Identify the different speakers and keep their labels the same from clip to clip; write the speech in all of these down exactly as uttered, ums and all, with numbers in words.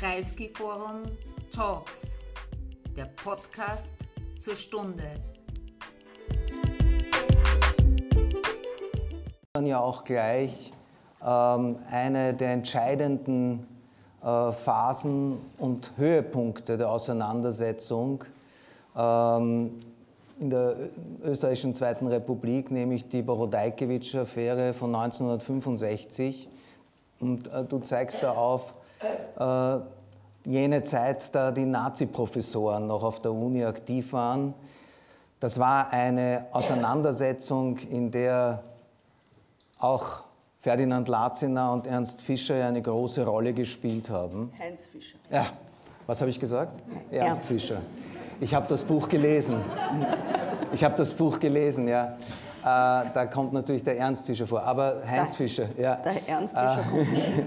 Speaker 1: Kreisky-Forum Talks, der Podcast zur Stunde.
Speaker 2: Dann ja auch gleich ähm, eine der entscheidenden äh, Phasen und Höhepunkte der Auseinandersetzung ähm, in der österreichischen Zweiten Republik, nämlich die Borodajkewitsch-Affäre von neunzehnhundertfünfundsechzig. Und äh, du zeigst da auf äh, jene Zeit, da die Nazi-Professoren noch auf der Uni aktiv waren. Das war eine Auseinandersetzung, in der auch Ferdinand Latziner und Ernst Fischer eine große Rolle gespielt haben.
Speaker 3: Heinz Fischer.
Speaker 2: Ja, was habe ich gesagt? Ernst,
Speaker 3: Ernst
Speaker 2: Fischer. Ich habe das Buch gelesen. Ich habe das Buch gelesen, ja. Äh, da kommt natürlich der Ernst Fischer vor, aber Heinz
Speaker 3: der,
Speaker 2: Fischer. Ja.
Speaker 3: Der Ernst Fischer kommt.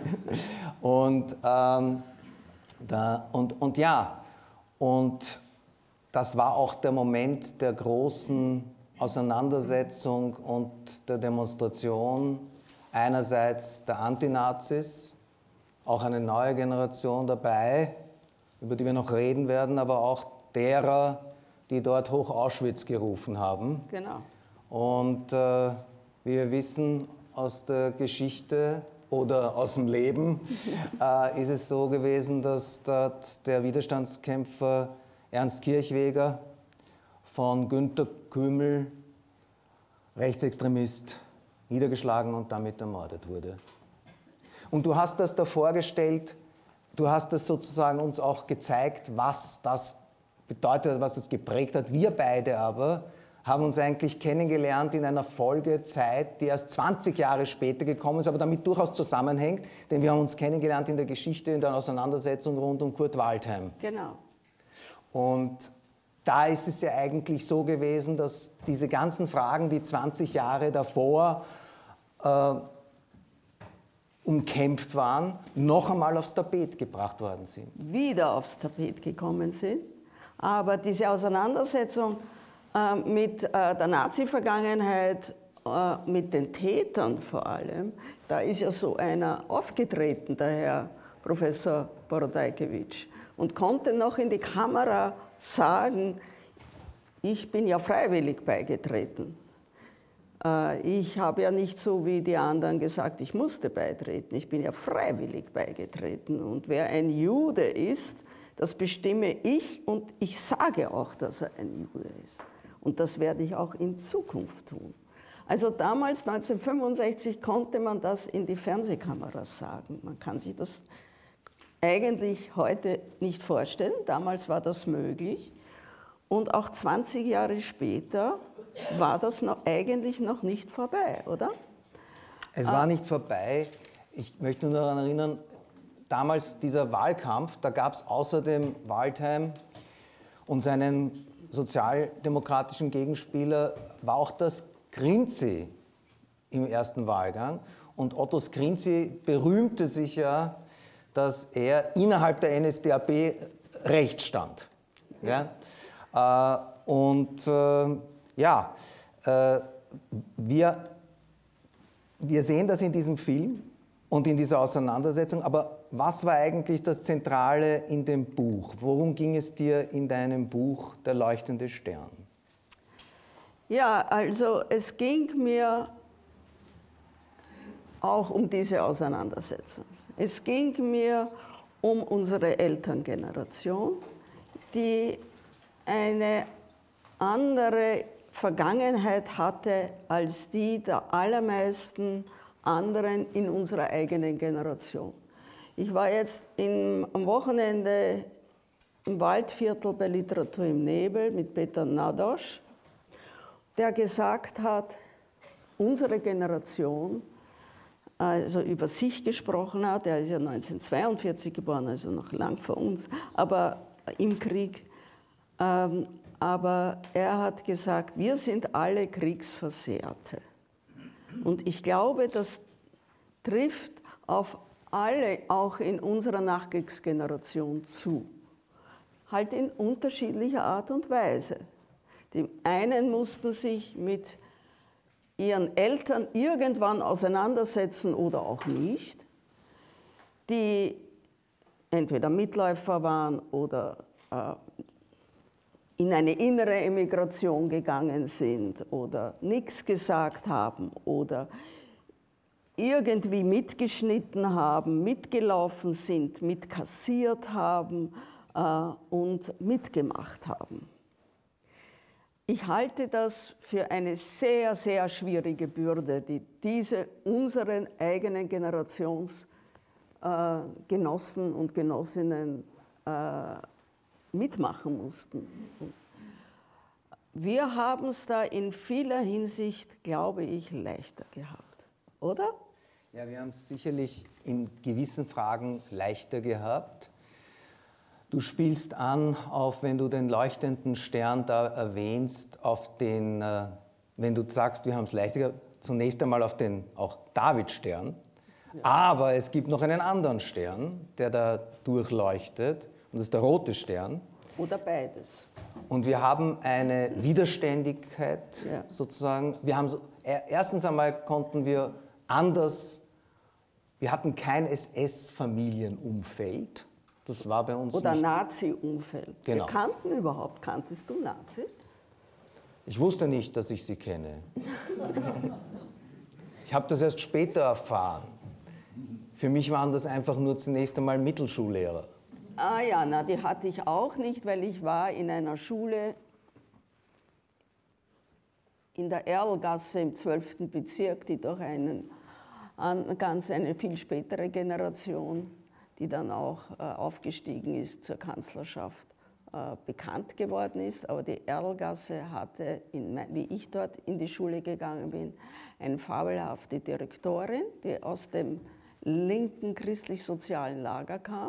Speaker 2: und, ähm, da, und, und ja, und das war auch der Moment der großen Auseinandersetzung und der Demonstration einerseits der Antinazis, auch eine neue Generation dabei, über die wir noch reden werden, aber auch derer, die dort Hoch Auschwitz gerufen haben.
Speaker 3: Genau.
Speaker 2: Und äh, wie wir wissen aus der Geschichte oder aus dem Leben, äh, ist es so gewesen, dass dort der Widerstandskämpfer Ernst Kirchweger von Günter Kümmel, Rechtsextremist, niedergeschlagen und damit ermordet wurde. Und du hast das da vorgestellt, du hast das sozusagen uns auch gezeigt, was das bedeutet hat, was das geprägt hat. Wir beide aber haben uns eigentlich kennengelernt in einer Folgezeit, die erst zwanzig Jahre später gekommen ist, aber damit durchaus zusammenhängt, denn wir haben uns kennengelernt in der Geschichte, in der Auseinandersetzung rund um Kurt Waldheim.
Speaker 3: Genau.
Speaker 2: Und da ist es ja eigentlich so gewesen, dass diese ganzen Fragen, die zwanzig Jahre davor äh, umkämpft waren, noch einmal aufs Tapet gebracht worden sind.
Speaker 3: Wieder aufs Tapet gekommen sind. Aber diese Auseinandersetzung äh, mit äh, der Nazi-Vergangenheit, äh, mit den Tätern vor allem, da ist ja so einer aufgetreten, der Herr Professor Borodajkewitsch, und konnte noch in die Kamera sagen, ich bin ja freiwillig beigetreten. Äh, ich habe ja nicht so wie die anderen gesagt, ich musste beitreten, ich bin ja freiwillig beigetreten. Und wer ein Jude ist, das bestimme ich, und ich sage auch, dass er ein Jude ist. Und das werde ich auch in Zukunft tun. Also damals, neunzehnhundertfünfundsechzig, konnte man das in die Fernsehkameras sagen. Man kann sich das eigentlich heute nicht vorstellen. Damals war das möglich. Und auch zwanzig Jahre später war das noch, eigentlich noch nicht vorbei, oder?
Speaker 2: Es war nicht vorbei. Ich möchte nur daran erinnern, damals dieser Wahlkampf, da gab es außerdem Waldheim und seinen sozialdemokratischen Gegenspieler, war auch das Skrinzi im ersten Wahlgang. Und Otto Skrinzi berühmte sich ja, dass er innerhalb der N S D A P rechts stand. Ja? Äh, und äh, ja, äh, wir, wir sehen das in diesem Film und in dieser Auseinandersetzung, aber was war eigentlich das Zentrale in dem Buch? Worum ging es dir in deinem Buch Der leuchtende Stern?
Speaker 3: Ja, also es ging mir auch um diese Auseinandersetzung. Es ging mir um unsere Elterngeneration, die eine andere Vergangenheit hatte als die der allermeisten anderen in unserer eigenen Generation. Ich war jetzt in, am Wochenende im Waldviertel bei Literatur im Nebel mit Peter Nadosch, der gesagt hat, unsere Generation, also über sich gesprochen hat, er ist ja neunzehnhundertzweiundvierzig geboren, also noch lang vor uns, aber im Krieg, ähm, aber er hat gesagt, wir sind alle Kriegsversehrte. Und ich glaube, das trifft auf alle, auch in unserer Nachkriegsgeneration, zu. Halt in unterschiedlicher Art und Weise. Die einen mussten sich mit ihren Eltern irgendwann auseinandersetzen oder auch nicht. Die entweder Mitläufer waren oder äh, in eine innere Emigration gegangen sind oder nichts gesagt haben oder irgendwie mitgeschnitten haben, mitgelaufen sind, mitkassiert haben äh, und mitgemacht haben. Ich halte das für eine sehr, sehr schwierige Bürde, die diese unseren eigenen Generationsgenossen äh, und Genossinnen äh, mitmachen mussten. Wir haben es da in vieler Hinsicht, glaube ich, leichter gehabt, oder?
Speaker 2: Ja, wir haben es sicherlich in gewissen Fragen leichter gehabt. Du spielst an, auf, wenn du den leuchtenden Stern da erwähnst, auf den, äh, wenn du sagst, wir haben es leichter gehabt, zunächst einmal auf den auch Davidstern. Ja. Aber es gibt noch einen anderen Stern, der da durchleuchtet, und das ist der rote Stern.
Speaker 3: Oder beides.
Speaker 2: Und wir haben eine Widerständigkeit, ja, sozusagen. Wir haben so, erstens einmal konnten wir anders, wir hatten kein S S-Familienumfeld. Das war bei uns
Speaker 3: Oder
Speaker 2: nicht.
Speaker 3: Nazi-Umfeld.
Speaker 2: Genau.
Speaker 3: Wir kannten überhaupt, kanntest du Nazis?
Speaker 2: Ich wusste nicht, dass ich sie kenne. Ich habe das erst später erfahren. Für mich waren das einfach nur zunächst einmal Mittelschullehrer.
Speaker 3: Ah ja, na, die hatte ich auch nicht, weil ich war in einer Schule in der Erlgasse im zwölften Bezirk, die durch einen, an, ganz eine viel spätere Generation, die dann auch äh, aufgestiegen ist zur Kanzlerschaft, äh, bekannt geworden ist. Aber die Erlgasse hatte, in, wie ich dort in die Schule gegangen bin, eine fabelhafte Direktorin, die aus dem linken christlich-sozialen Lager kam.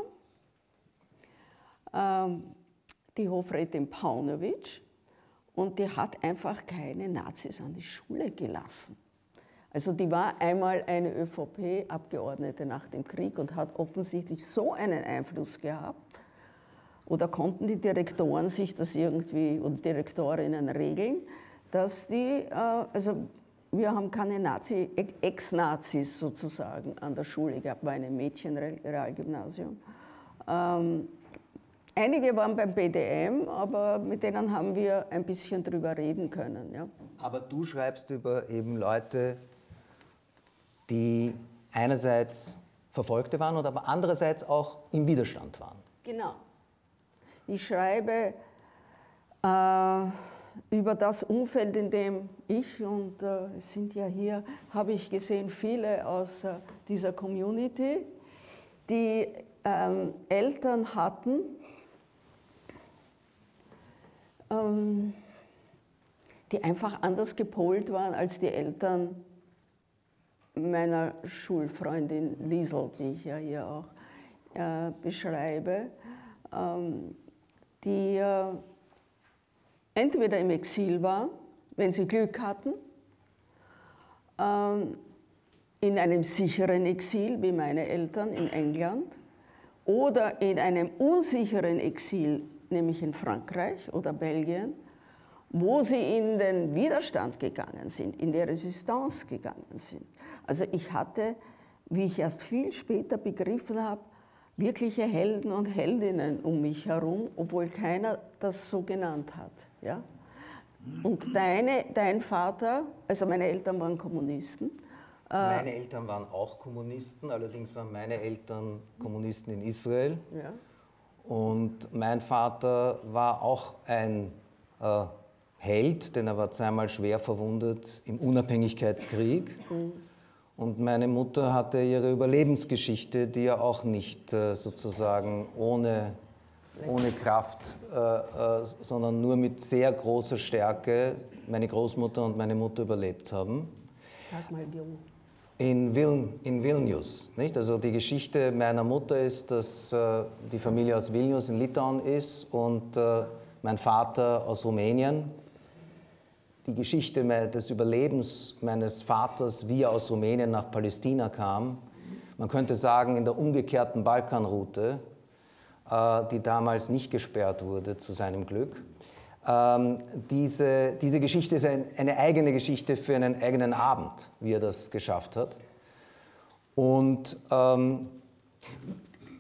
Speaker 3: Die Hofrätin Paunovic, und die hat einfach keine Nazis an die Schule gelassen. Also die war einmal eine ÖVP-Abgeordnete nach dem Krieg und hat offensichtlich so einen Einfluss gehabt, oder konnten die Direktoren sich das irgendwie und Direktorinnen regeln, dass die, also wir haben keine Nazi, Ex-Nazis sozusagen an der Schule gehabt, war ein Mädchenrealgymnasium. Einige waren beim B D M, aber mit denen haben wir ein bisschen drüber reden können. Ja.
Speaker 2: Aber du schreibst über eben Leute, die einerseits Verfolgte waren und aber andererseits auch im Widerstand waren.
Speaker 3: Genau. Ich schreibe äh, über das Umfeld, in dem ich, und äh, es sind ja hier, habe ich gesehen, viele aus äh, dieser Community, die ähm, Eltern hatten, die einfach anders gepolt waren als die Eltern meiner Schulfreundin Liesel, die ich ja hier auch äh, beschreibe, ähm, die äh, entweder im Exil waren, wenn sie Glück hatten, ähm, in einem sicheren Exil, wie meine Eltern in England, oder in einem unsicheren Exil, nämlich in Frankreich oder Belgien, wo sie in den Widerstand gegangen sind, in die Resistance gegangen sind. Also ich hatte, wie ich erst viel später begriffen habe, wirkliche Helden und Heldinnen um mich herum, obwohl keiner das so genannt hat. Ja? Und deine, dein Vater, also meine Eltern waren Kommunisten.
Speaker 2: Meine Eltern waren auch Kommunisten, allerdings waren meine Eltern Kommunisten in Israel.
Speaker 3: Ja.
Speaker 2: Und mein Vater war auch ein äh, Held, denn er war zweimal schwer verwundet im Unabhängigkeitskrieg. Mhm. Und meine Mutter hatte ihre Überlebensgeschichte, die ja auch nicht äh, sozusagen ohne, ohne Kraft, äh, äh, sondern nur mit sehr großer Stärke meine Großmutter und meine Mutter überlebt haben.
Speaker 3: Sag mal, wie.
Speaker 2: In, Viln, in Vilnius. Nicht? Also die Geschichte meiner Mutter ist, dass äh, die Familie aus Vilnius in Litauen ist und äh, mein Vater aus Rumänien. Die Geschichte des Überlebens meines Vaters, wie er aus Rumänien nach Palästina kam, man könnte sagen in der umgekehrten Balkanroute, äh, die damals nicht gesperrt wurde, zu seinem Glück. Ähm, diese, diese Geschichte ist ein, eine eigene Geschichte für einen eigenen Abend, wie er das geschafft hat. Und ähm,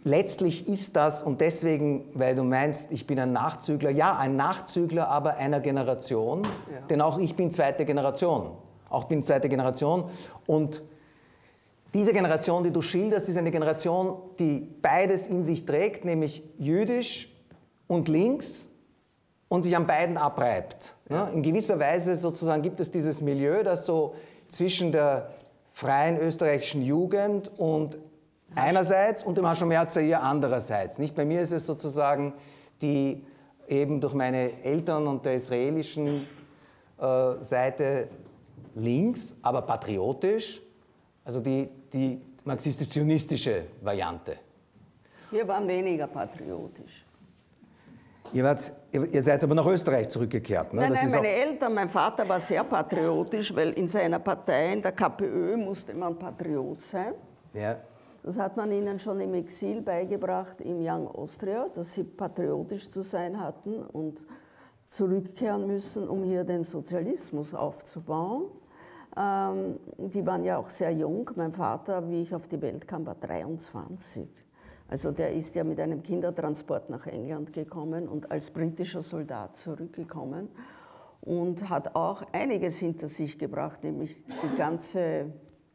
Speaker 2: letztlich ist das, und deswegen, weil du meinst, ich bin ein Nachzügler, ja, ein Nachzügler, aber einer Generation, ja. Denn auch ich bin zweite Generation. Auch bin zweite Generation. Und diese Generation, die du schilderst, ist eine Generation, die beides in sich trägt, nämlich jüdisch und links, und sich an beiden abreibt. Ja. In gewisser Weise sozusagen gibt es dieses Milieu, das so zwischen der freien österreichischen Jugend und einerseits und dem Hashemia Hatzair andererseits. Nicht? Bei mir ist es sozusagen die eben durch meine Eltern und der israelischen äh, Seite links, aber patriotisch, also die, die marxistisch-zionistische Variante.
Speaker 3: Wir waren weniger patriotisch.
Speaker 2: Ihr, wart, ihr seid aber nach Österreich zurückgekehrt, ne?
Speaker 3: Nein,
Speaker 2: das
Speaker 3: nein,
Speaker 2: ist
Speaker 3: meine
Speaker 2: auch
Speaker 3: Eltern, mein Vater war sehr patriotisch, weil in seiner Partei, in der KPÖ, musste man Patriot sein.
Speaker 2: Ja.
Speaker 3: Das hat man ihnen schon im Exil beigebracht, im Young Austria, dass sie patriotisch zu sein hatten und zurückkehren müssen, um hier den Sozialismus aufzubauen. Ähm, die waren ja auch sehr jung. Mein Vater, wie ich auf die Welt kam, war dreiundzwanzig. Also der ist ja mit einem Kindertransport nach England gekommen und als britischer Soldat zurückgekommen und hat auch einiges hinter sich gebracht, nämlich die ganze äh,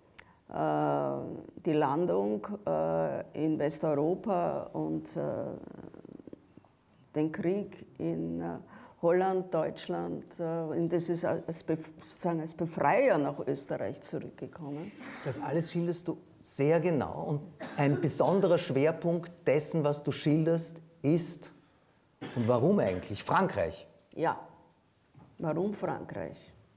Speaker 3: die Landung äh, in Westeuropa und äh, den Krieg in äh, Holland, Deutschland. Äh, und das ist als, sozusagen als Befreier nach Österreich zurückgekommen.
Speaker 2: Das alles schilderst du sehr genau, und ein besonderer Schwerpunkt dessen, was du schilderst, ist, und warum eigentlich, Frankreich.
Speaker 3: Ja, warum Frankreich?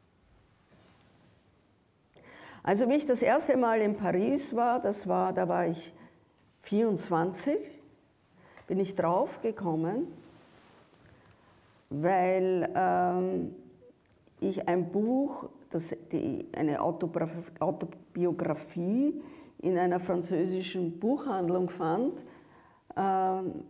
Speaker 3: Also wie ich das erste Mal in Paris war, das war, da war ich vierundzwanzig, bin ich drauf gekommen, weil ähm, ich ein Buch, das, die, eine Autobiografie in einer französischen Buchhandlung fand, ähm,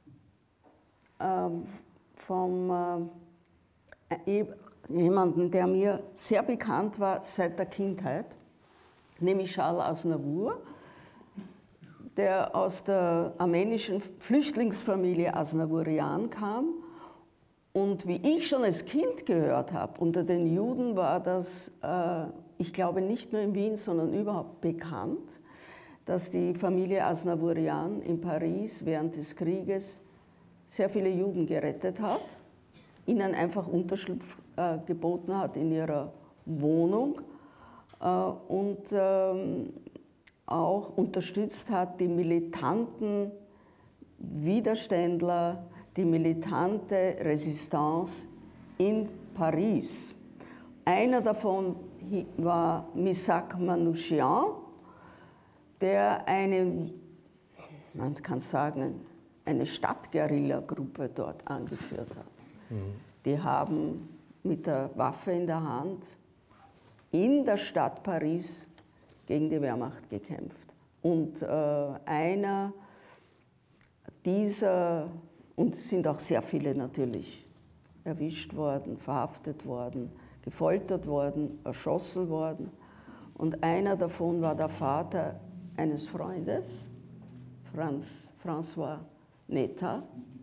Speaker 3: ähm, vom äh, jemanden, der mir sehr bekannt war seit der Kindheit, nämlich Charles Aznavour, der aus der armenischen Flüchtlingsfamilie Aznavourian kam. Und wie ich schon als Kind gehört habe, unter den Juden war das, äh, ich glaube nicht nur in Wien, sondern überhaupt bekannt, dass die Familie Aznavourian in Paris während des Krieges sehr viele Juden gerettet hat, ihnen einfach Unterschlupf äh, geboten hat in ihrer Wohnung äh, und ähm, auch unterstützt hat die militanten Widerständler, die militante Resistance in Paris. Einer davon war Missak Manouchian, der eine, man kann sagen, eine Stadtguerilla-Gruppe dort angeführt hat. Mhm. Die haben mit der Waffe in der Hand in der Stadt Paris gegen die Wehrmacht gekämpft. Und äh, einer dieser, und es sind auch sehr viele natürlich erwischt worden, verhaftet worden, gefoltert worden, erschossen worden. Und einer davon war der Vater eines Freundes, Franz, François Netta.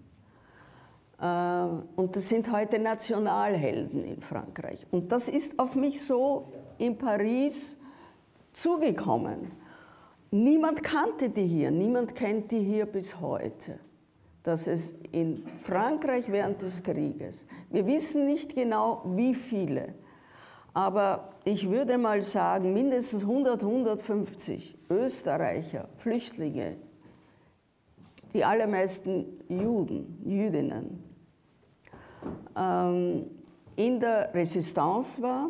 Speaker 3: Und das sind heute Nationalhelden in Frankreich. Und das ist auf mich so in Paris zugekommen. Niemand kannte die hier, niemand kennt die hier bis heute. Dass es in Frankreich während des Krieges, wir wissen nicht genau, wie viele, aber ich würde mal sagen, mindestens hundert, hundertfünfzig Österreicher, Flüchtlinge, die allermeisten Juden, Jüdinnen, ähm, in der Resistance waren,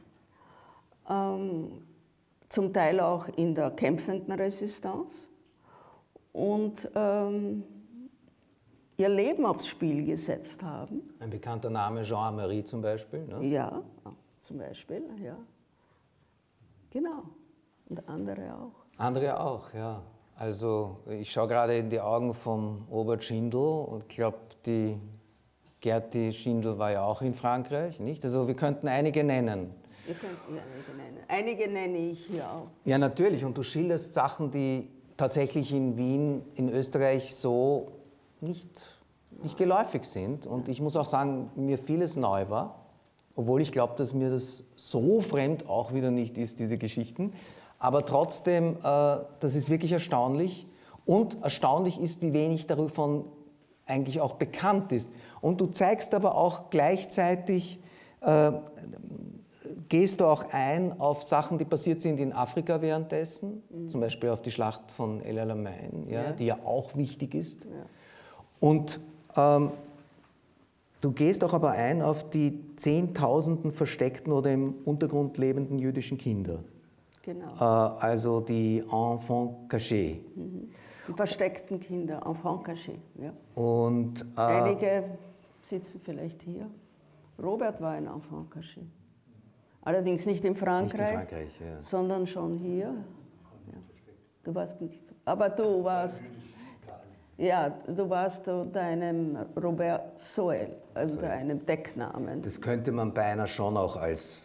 Speaker 3: ähm, zum Teil auch in der kämpfenden Resistance und ähm, ihr Leben aufs Spiel gesetzt haben.
Speaker 2: Ein bekannter Name, Jean Marie zum Beispiel. Ne?
Speaker 3: Ja, zum Beispiel, ja. Genau. Und andere auch.
Speaker 2: Andere auch, ja. Also ich schaue gerade in die Augen von Robert Schindel und glaube, die Gerti Schindel war ja auch in Frankreich, nicht? Also wir könnten einige nennen.
Speaker 3: Wir könnten einige nennen. Einige nenne ich hier auch.
Speaker 2: Ja, natürlich. Und du schilderst Sachen, die tatsächlich in Wien, in Österreich so nicht, nicht geläufig sind. Und ich muss auch sagen, mir vieles neu war, obwohl ich glaube, dass mir das so fremd auch wieder nicht ist, diese Geschichten. Aber trotzdem, äh, das ist wirklich erstaunlich. Und erstaunlich ist, wie wenig davon eigentlich auch bekannt ist. Und du zeigst aber auch gleichzeitig, äh, gehst du auch ein auf Sachen, die passiert sind in Afrika währenddessen, mhm. zum Beispiel auf die Schlacht von El Alamein, ja, ja. die ja auch wichtig ist. Ja. Und ähm, du gehst auch aber ein auf die Zehntausenden versteckten oder im Untergrund lebenden jüdischen Kinder.
Speaker 3: Genau.
Speaker 2: Äh, also die Enfants cachés.
Speaker 3: Mhm. Die versteckten Kinder, Enfants cachés. Ja.
Speaker 2: Und, äh,
Speaker 3: einige sitzen vielleicht hier. Robert war ein Enfant caché. Allerdings nicht in Frankreich,
Speaker 2: nicht in Frankreich ja.
Speaker 3: sondern schon hier. Ja. Du warst nicht, aber du warst, ja, du warst unter einem Robert Soel, also unter einem Decknamen.
Speaker 2: Das könnte man beinahe schon auch als...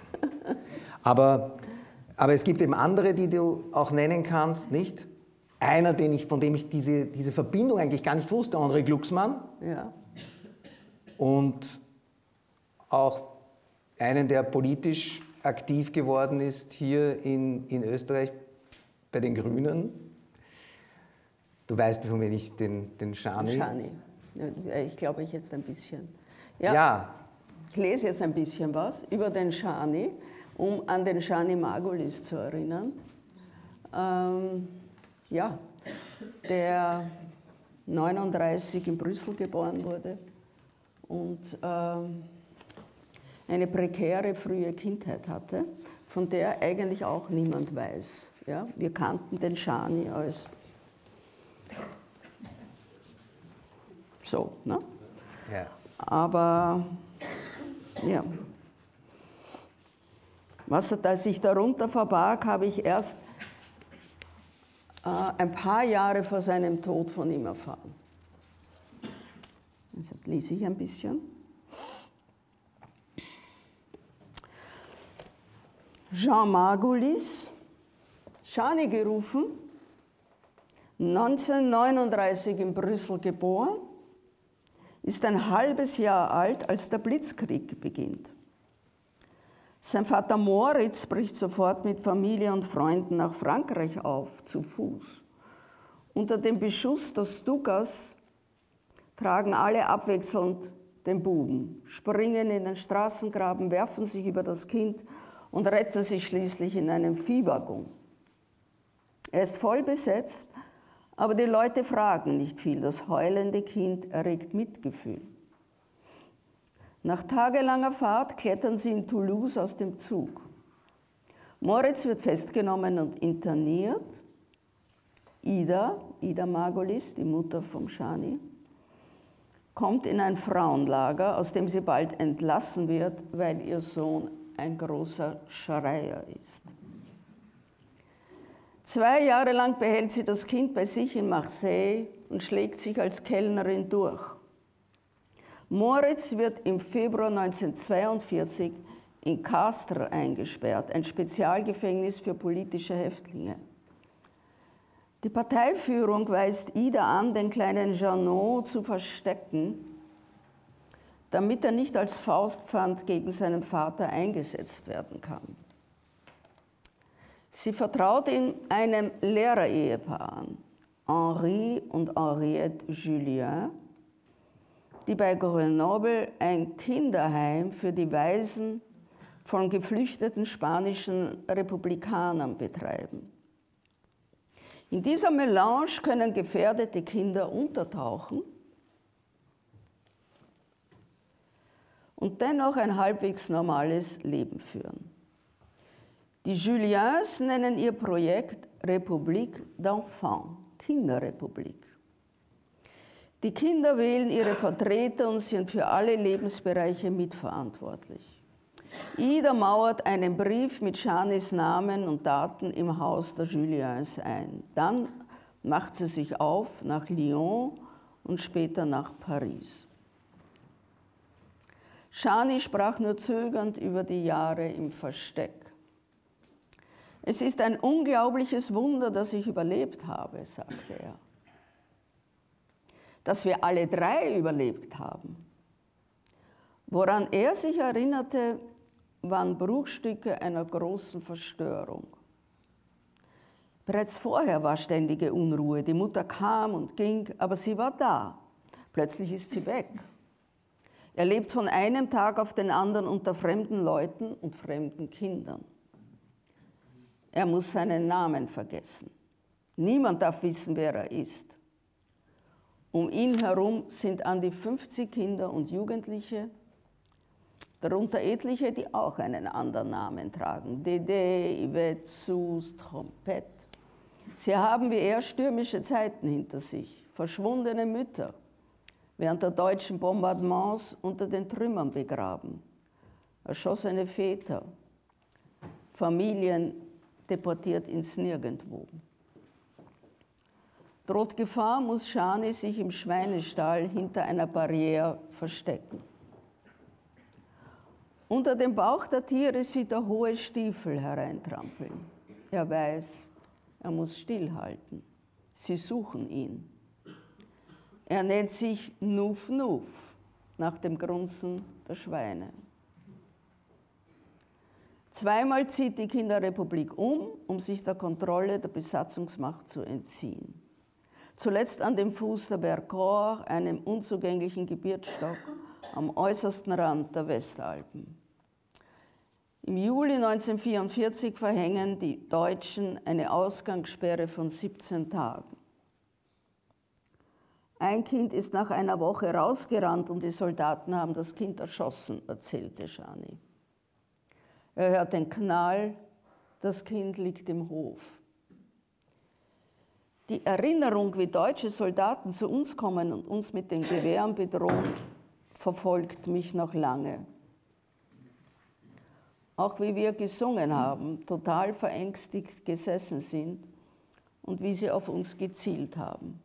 Speaker 2: aber, aber es gibt eben andere, die du auch nennen kannst, nicht? Einer, den ich, von dem ich diese, diese Verbindung eigentlich gar nicht wusste, André Glucksmann.
Speaker 3: Ja.
Speaker 2: Und auch einen, der politisch aktiv geworden ist hier in, in Österreich bei den Grünen. Du weißt, von wem ich den, den Schani...
Speaker 3: Schani. Ich glaube, ich jetzt ein bisschen. Ja,
Speaker 2: ja.
Speaker 3: Ich lese jetzt ein bisschen was über den Schani, um an den Schani Margulis zu erinnern. Ähm, ja, der neununddreißig in Brüssel geboren wurde und ähm, eine prekäre frühe Kindheit hatte, von der eigentlich auch niemand weiß. Ja? Wir kannten den Schani als so, ne?
Speaker 2: Ja.
Speaker 3: Aber ja, was er sich darunter verbarg, habe ich erst äh, ein paar Jahre vor seinem Tod von ihm erfahren. Deshalb lese ich ein bisschen. Jean Margulis, Schani gerufen, neunzehnhundertneununddreißig in Brüssel geboren, ist ein halbes Jahr alt, als der Blitzkrieg beginnt. Sein Vater Moritz bricht sofort mit Familie und Freunden nach Frankreich auf, zu Fuß. Unter dem Beschuss der Stukas tragen alle abwechselnd den Buben, springen in den Straßengraben, werfen sich über das Kind und retten sich schließlich in einem Viehwaggon. Er ist voll besetzt, aber die Leute fragen nicht viel. Das heulende Kind erregt Mitgefühl. Nach tagelanger Fahrt klettern sie in Toulouse aus dem Zug. Moritz wird festgenommen und interniert. Ida, Ida Margulis, die Mutter vom Schani, kommt in ein Frauenlager, aus dem sie bald entlassen wird, weil ihr Sohn ein großer Schreier ist. Zwei Jahre lang behält sie das Kind bei sich in Marseille und schlägt sich als Kellnerin durch. Moritz wird im Februar neunzehnhundertzweiundvierzig in Castres eingesperrt, ein Spezialgefängnis für politische Häftlinge. Die Parteiführung weist Ida an, den kleinen Jeannot zu verstecken, damit er nicht als Faustpfand gegen seinen Vater eingesetzt werden kann. Sie vertraut ihm einem Lehrerehepaar an, Henri und Henriette Julien, die bei Grenoble ein Kinderheim für die Waisen von geflüchteten spanischen Republikanern betreiben. In dieser Melange können gefährdete Kinder untertauchen und dennoch ein halbwegs normales Leben führen. Die Juliens nennen ihr Projekt République d'Enfants, Kinderrepublik. Die Kinder wählen ihre Vertreter und sind für alle Lebensbereiche mitverantwortlich. Ida mauert einen Brief mit Schanis Namen und Daten im Haus der Juliens ein. Dann macht sie sich auf nach Lyon und später nach Paris. Schani sprach nur zögernd über die Jahre im Versteck. Es ist ein unglaubliches Wunder, dass ich überlebt habe, sagte er. Dass wir alle drei überlebt haben. Woran er sich erinnerte, waren Bruchstücke einer großen Verstörung. Bereits vorher war ständige Unruhe. Die Mutter kam und ging, aber sie war da. Plötzlich ist sie weg. Er lebt von einem Tag auf den anderen unter fremden Leuten und fremden Kindern. Er muss seinen Namen vergessen. Niemand darf wissen, wer er ist. Um ihn herum sind an die fünfzig Kinder und Jugendliche, darunter etliche, die auch einen anderen Namen tragen. Dede, Yvette, Sus, Trompette. Sie haben wie er stürmische Zeiten hinter sich, verschwundene Mütter, während der deutschen Bombardements unter den Trümmern begraben, erschossene Väter, Familien deportiert ins Nirgendwo. Droht Gefahr, muss Shani sich im Schweinestall hinter einer Barriere verstecken. Unter dem Bauch der Tiere sieht er hohe Stiefel hereintrampeln. Er weiß, er muss stillhalten. Sie suchen ihn. Er nennt sich Nuf Nuf, nach dem Grunzen der Schweine. Zweimal zieht die Kinderrepublik um, um sich der Kontrolle der Besatzungsmacht zu entziehen. Zuletzt an dem Fuß der Vercors, einem unzugänglichen Gebirgsstock am äußersten Rand der Westalpen. Im Juli neunzehnhundertvierundvierzig verhängen die Deutschen eine Ausgangssperre von siebzehn Tagen. Ein Kind ist nach einer Woche rausgerannt und die Soldaten haben das Kind erschossen, erzählte Shani. Er hört den Knall, das Kind liegt im Hof. Die Erinnerung, wie deutsche Soldaten zu uns kommen und uns mit den Gewehren bedrohen, verfolgt mich noch lange. Auch wie wir gesungen haben, total verängstigt gesessen sind und wie sie auf uns gezielt haben.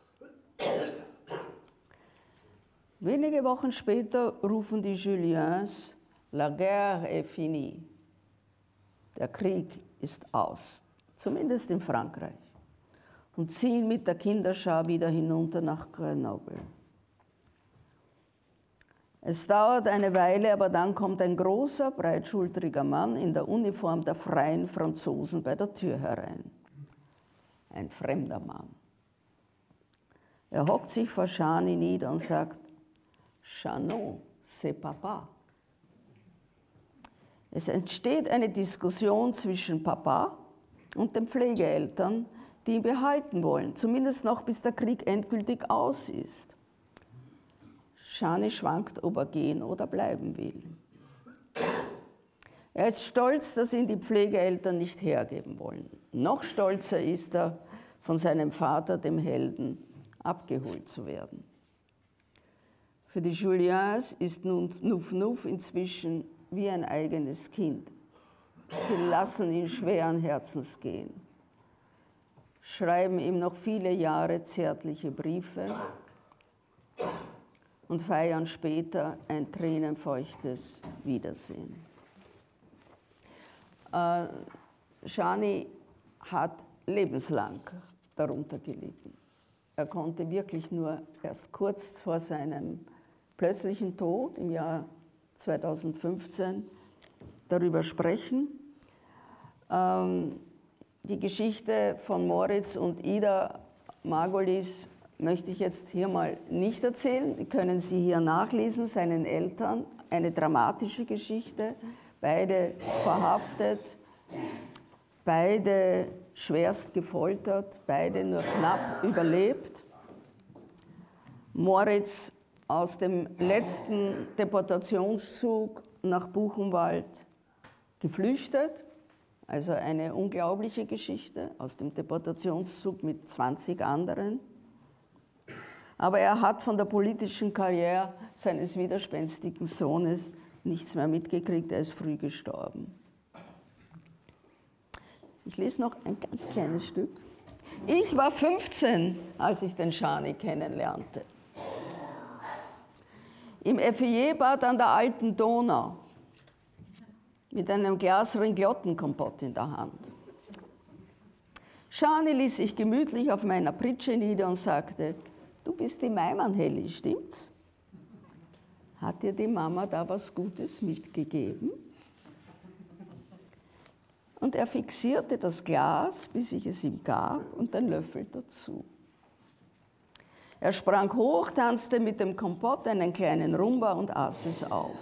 Speaker 3: Wenige Wochen später rufen die Juliens: La guerre est finie. Der Krieg ist aus, zumindest in Frankreich, und ziehen mit der Kinderschar wieder hinunter nach Grenoble. Es dauert eine Weile, aber dann kommt ein großer, breitschultriger Mann in der Uniform der freien Franzosen bei der Tür herein. Ein fremder Mann. Er hockt sich vor Shani nieder und sagt: Chanon, c'est papa. Es entsteht eine Diskussion zwischen Papa und den Pflegeeltern, die ihn behalten wollen, zumindest noch bis der Krieg endgültig aus ist. Shani schwankt, ob er gehen oder bleiben will. Er ist stolz, dass ihn die Pflegeeltern nicht hergeben wollen. Noch stolzer ist er, von seinem Vater, dem Helden, abgeholt zu werden. Für die Juliens ist nun Nuf Nuf inzwischen wie ein eigenes Kind. Sie lassen ihn schweren Herzens gehen, schreiben ihm noch viele Jahre zärtliche Briefe und feiern später ein tränenfeuchtes Wiedersehen. Äh, Shani hat lebenslang darunter gelitten. Er konnte wirklich nur erst kurz vor seinem plötzlichen Tod im Jahr zweitausendfünfzehn darüber sprechen. Ähm, die Geschichte von Moritz und Ida Margolis möchte ich jetzt hier mal nicht erzählen. Die können Sie hier nachlesen, seinen Eltern. Eine dramatische Geschichte, beide verhaftet, beide schwerst gefoltert, beide nur knapp überlebt. Moritz aus dem letzten Deportationszug nach Buchenwald geflüchtet, also eine unglaubliche Geschichte aus dem Deportationszug mit zwanzig anderen. Aber er hat von der politischen Karriere seines widerspenstigen Sohnes nichts mehr mitgekriegt, er ist früh gestorben. Ich lese noch ein ganz kleines Stück. Ich war fünfzehn, als ich den Shani kennenlernte. Im Effierbad an der alten Donau mit einem Glas Ringlottenkompott in der Hand. Schani ließ sich gemütlich auf meiner Pritsche nieder und sagte, du bist die Maimann-Helli, stimmt's? Hat dir die Mama da was Gutes mitgegeben? Und er fixierte das Glas, bis ich es ihm gab, und den Löffel dazu. Er sprang hoch, tanzte mit dem Kompott einen kleinen Rumba und aß es auf.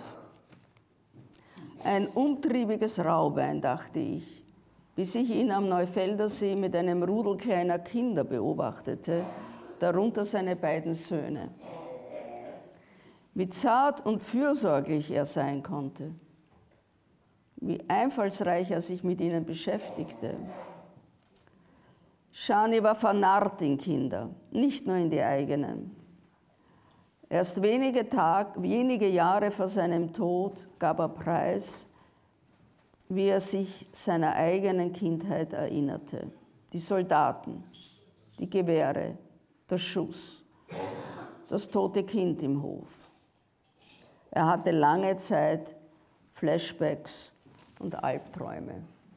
Speaker 3: Ein umtriebiges Raubein, dachte ich, bis ich ihn am Neufelder See mit einem Rudel kleiner Kinder beobachtete, darunter seine beiden Söhne. Wie zart und fürsorglich er sein konnte, wie einfallsreich er sich mit ihnen beschäftigte. Schani war vernarrt in Kinder, nicht nur in die eigenen. Erst wenige, Tag, wenige Jahre vor seinem Tod gab er preis, wie er sich seiner eigenen Kindheit erinnerte. Die Soldaten, die Gewehre, der Schuss, das tote Kind im Hof. Er hatte lange Zeit Flashbacks und Albträume.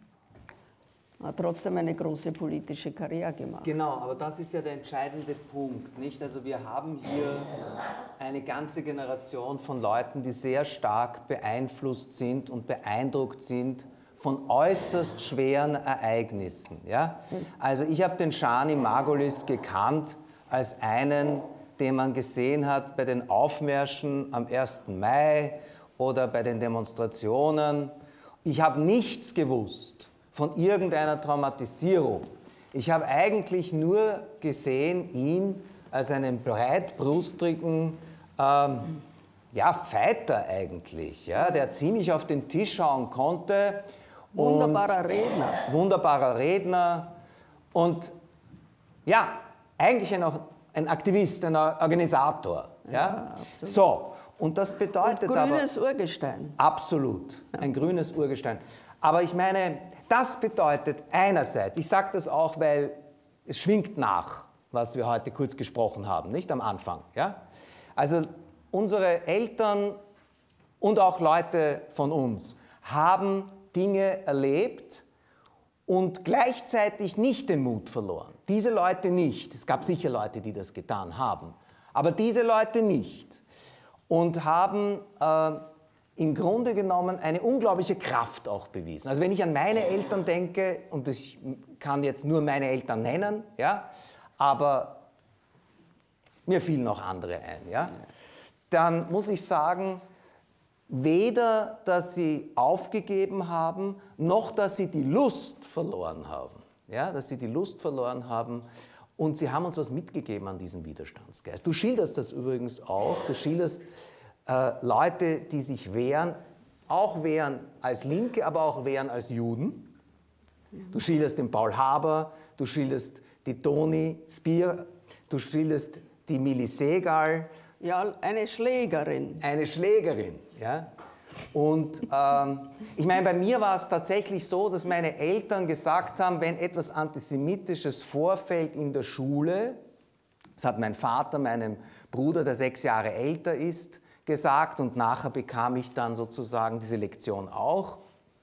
Speaker 3: Er hat trotzdem eine große politische Karriere gemacht.
Speaker 2: Genau, aber das ist ja der entscheidende Punkt, nicht? Also wir haben hier eine ganze Generation von Leuten, die sehr stark beeinflusst sind und beeindruckt sind von äußerst schweren Ereignissen. Ja? Also ich habe den Schani Margolis gekannt als einen, den man gesehen hat bei den Aufmärschen am ersten Mai oder bei den Demonstrationen. Ich habe nichts gewusst von irgendeiner Traumatisierung. Ich habe eigentlich nur gesehen ihn als einen breitbrustigen ähm, ja, Fighter eigentlich, ja, der ziemlich auf den Tisch schauen konnte.
Speaker 3: Wunderbarer Redner.
Speaker 2: Wunderbarer Redner und ja, eigentlich ein, ein Aktivist, ein Organisator. Ja,
Speaker 3: ja, absolut.
Speaker 2: So, und das bedeutet
Speaker 3: und grünes
Speaker 2: aber...
Speaker 3: Urgestein.
Speaker 2: Absolut, ein grünes Urgestein. Aber ich meine, das bedeutet einerseits, ich sage das auch, weil es schwingt nach, was wir heute kurz gesprochen haben, nicht am Anfang. Ja? Also unsere Eltern und auch Leute von uns haben Dinge erlebt und gleichzeitig nicht den Mut verloren. Diese Leute nicht. Es gab sicher Leute, die das getan haben, aber diese Leute nicht. Und haben äh, im Grunde genommen eine unglaubliche Kraft auch bewiesen. Also wenn ich an meine Eltern denke, und ich kann jetzt nur meine Eltern nennen, ja, aber mir fielen noch andere ein, ja, dann muss ich sagen, weder, dass sie aufgegeben haben, noch, dass sie die Lust verloren haben. Ja, dass sie die Lust verloren haben. Und sie haben uns was mitgegeben an diesem Widerstandsgeist. Du schilderst das übrigens auch. Du schilderst äh, Leute, die sich wehren, auch wehren als Linke, aber auch wehren als Juden. Du schilderst den Paul Haber, du schilderst die Toni Speer, du schilderst die Milli Segal.
Speaker 3: Ja, eine Schlägerin.
Speaker 2: Eine Schlägerin, ja. Und ähm, ich meine, bei mir war es tatsächlich so, dass meine Eltern gesagt haben, wenn etwas Antisemitisches vorfällt in der Schule, das hat mein Vater meinem Bruder, der sechs Jahre älter ist, gesagt und nachher bekam ich dann sozusagen diese Lektion auch,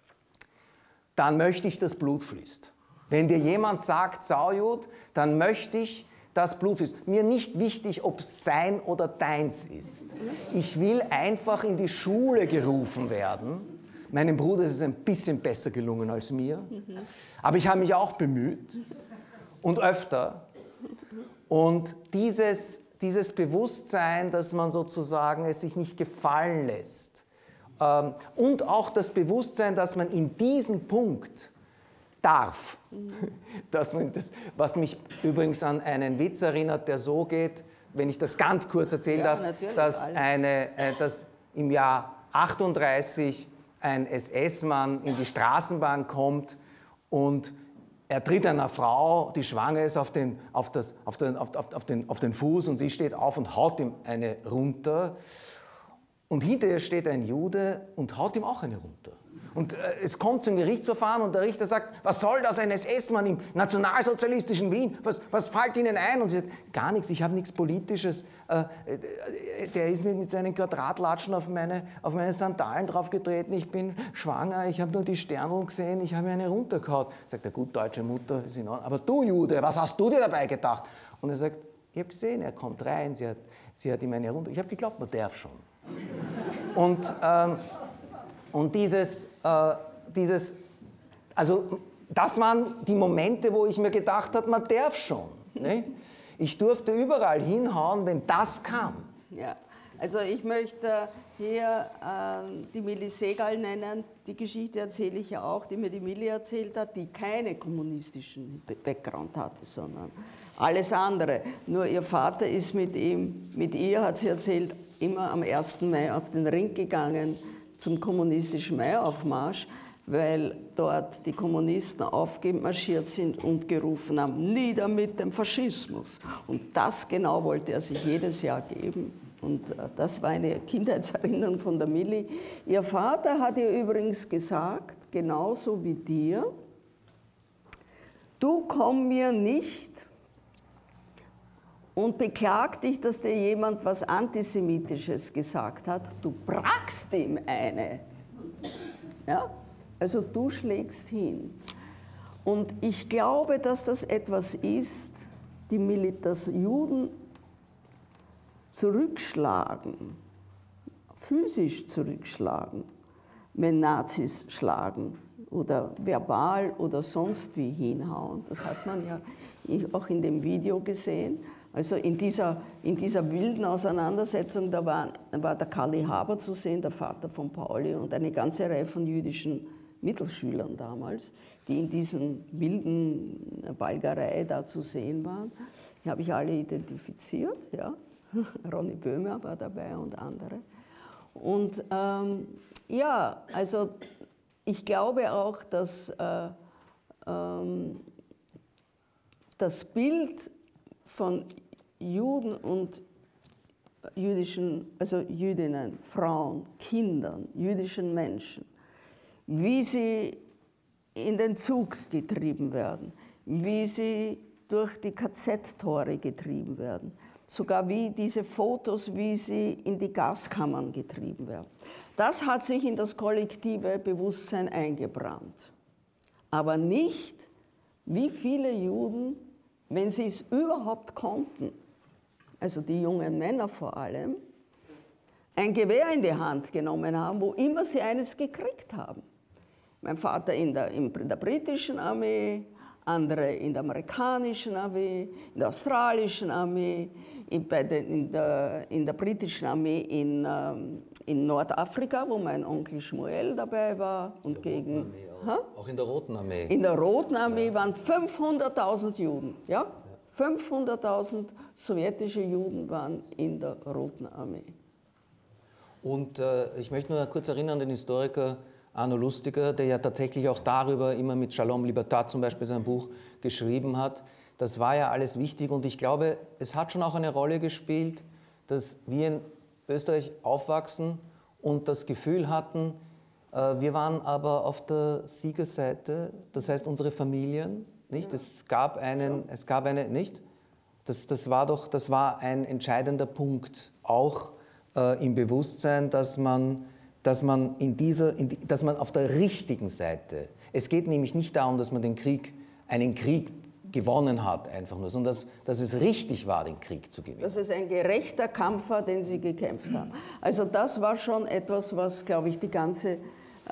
Speaker 2: dann möchte ich, dass Blut fließt. Wenn dir jemand sagt, Saujud, dann möchte ich, dass Blut fließt. Mir nicht wichtig, ob es sein oder deins ist. Ich will einfach in die Schule gerufen werden. Meinem Bruder ist es ein bisschen besser gelungen als mir. Aber ich habe mich auch bemüht. Und öfter. Und dieses, dieses Bewusstsein, dass man sozusagen es sich nicht gefallen lässt. Ähm, und auch das Bewusstsein, dass man in diesem Punkt darf. Dass man das, was mich übrigens an einen Witz erinnert, der so geht, wenn ich das ganz kurz erzählen
Speaker 3: ja,
Speaker 2: darf, dass, eine, äh, dass im Jahr achtunddreißig ein S S-Mann in die Straßenbahn kommt und er tritt einer Frau, die schwanger ist, auf den, auf, das, auf, den, auf, auf, auf, den, auf den Fuß und sie steht auf und haut ihm eine runter. Und hinter ihr steht ein Jude und haut ihm auch eine runter. Und äh, es kommt zum Gerichtsverfahren und der Richter sagt, was soll das, ein S S-Mann im nationalsozialistischen Wien? Was, was fällt Ihnen ein? Und sie sagt, gar nichts, ich habe nichts Politisches. Äh, äh, der ist mir mit seinen Quadratlatschen auf meine, auf meine Sandalen draufgetreten, ich bin schwanger, ich habe nur die Sterneln gesehen, ich habe mir eine runtergehauen. Sagt der gut deutsche Mutter, ist in Ordnung. Aber du Jude, was hast du dir dabei gedacht? Und er sagt, ich habe gesehen, er kommt rein, sie hat, sie hat ihm eine runter. Ich habe geglaubt, man darf schon. Und, ähm, und dieses, äh, dieses, also das waren die Momente, wo ich mir gedacht habe, man darf schon. Ne? Ich durfte überall hinhauen, wenn das kam.
Speaker 3: Ja, also ich möchte hier äh, die Milli Segal nennen. Die Geschichte erzähle ich ja auch, die mir die Milli erzählt hat, die keine kommunistischen Background hatte, sondern alles andere. Nur ihr Vater ist mit ihm, mit ihr, hat sie erzählt, immer am ersten Mai auf den Ring gegangen zum kommunistischen Maiaufmarsch, weil dort die Kommunisten aufgemarschiert sind und gerufen haben, nieder mit dem Faschismus. Und das genau wollte er sich jedes Jahr geben. Und das war eine Kindheitserinnerung von der Milli. Ihr Vater hat ihr übrigens gesagt, genauso wie dir, du komm mir nicht und beklag dich, dass dir jemand was Antisemitisches gesagt hat, du brackst ihm eine. Ja? Also du schlägst hin. Und ich glaube, dass das etwas ist, die Mili- dass Juden zurückschlagen, physisch zurückschlagen, wenn Nazis schlagen oder verbal oder sonst wie hinhauen. Das hat man ja auch in dem Video gesehen. Also in dieser, in dieser wilden Auseinandersetzung, da war, da war der Karli Haber zu sehen, der Vater von Pauli, und eine ganze Reihe von jüdischen Mittelschülern damals, die in diesen wilden Balgerei da zu sehen waren. Die habe ich alle identifiziert, ja. Ronny Böhmer war dabei und andere. Und ähm, ja, also ich glaube auch, dass äh, ähm, das Bild von Juden und jüdischen, also Jüdinnen, Frauen, Kindern, jüdischen Menschen, wie sie in den Zug getrieben werden, wie sie durch die K Z-Tore getrieben werden, sogar wie diese Fotos, wie sie in die Gaskammern getrieben werden. Das hat sich in das kollektive Bewusstsein eingebrannt. Aber nicht, wie viele Juden, wenn sie es überhaupt konnten, also die jungen Männer vor allem, ein Gewehr in die Hand genommen haben, wo immer sie eines gekriegt haben. Mein Vater in der, in der britischen Armee, andere in der amerikanischen Armee, in der australischen Armee, in, bei den, in, der, in der britischen Armee in, ähm, in Nordafrika, wo mein Onkel Schmuel dabei war. Und in gegen,
Speaker 2: auch. auch in der Roten Armee.
Speaker 3: In der Roten Armee ja. waren fünfhunderttausend Juden. Ja? Ja. fünfhunderttausend sowjetische Juden waren in der Roten Armee.
Speaker 2: Und äh, ich möchte nur kurz erinnern an den Historiker Arno Lustiger, der ja tatsächlich auch darüber immer mit Shalom Libertad zum Beispiel sein Buch geschrieben hat. Das war ja alles wichtig und ich glaube, es hat schon auch eine Rolle gespielt, dass wir in Österreich aufwachsen und das Gefühl hatten, äh, wir waren aber auf der Siegerseite, das heißt unsere Familien, nicht? Ja. Es gab einen, es gab eine, nicht? Das, das war doch, das war ein entscheidender Punkt, auch äh, im Bewusstsein, dass man dass man, in dieser, in die, dass man auf der richtigen Seite, es geht nämlich nicht darum, dass man den Krieg, einen Krieg gewonnen hat, einfach nur, sondern dass, dass es richtig war, den Krieg zu gewinnen.
Speaker 3: Dass es ein gerechter Kampf war, den sie gekämpft haben. Also das war schon etwas, was, glaube ich, die ganze äh,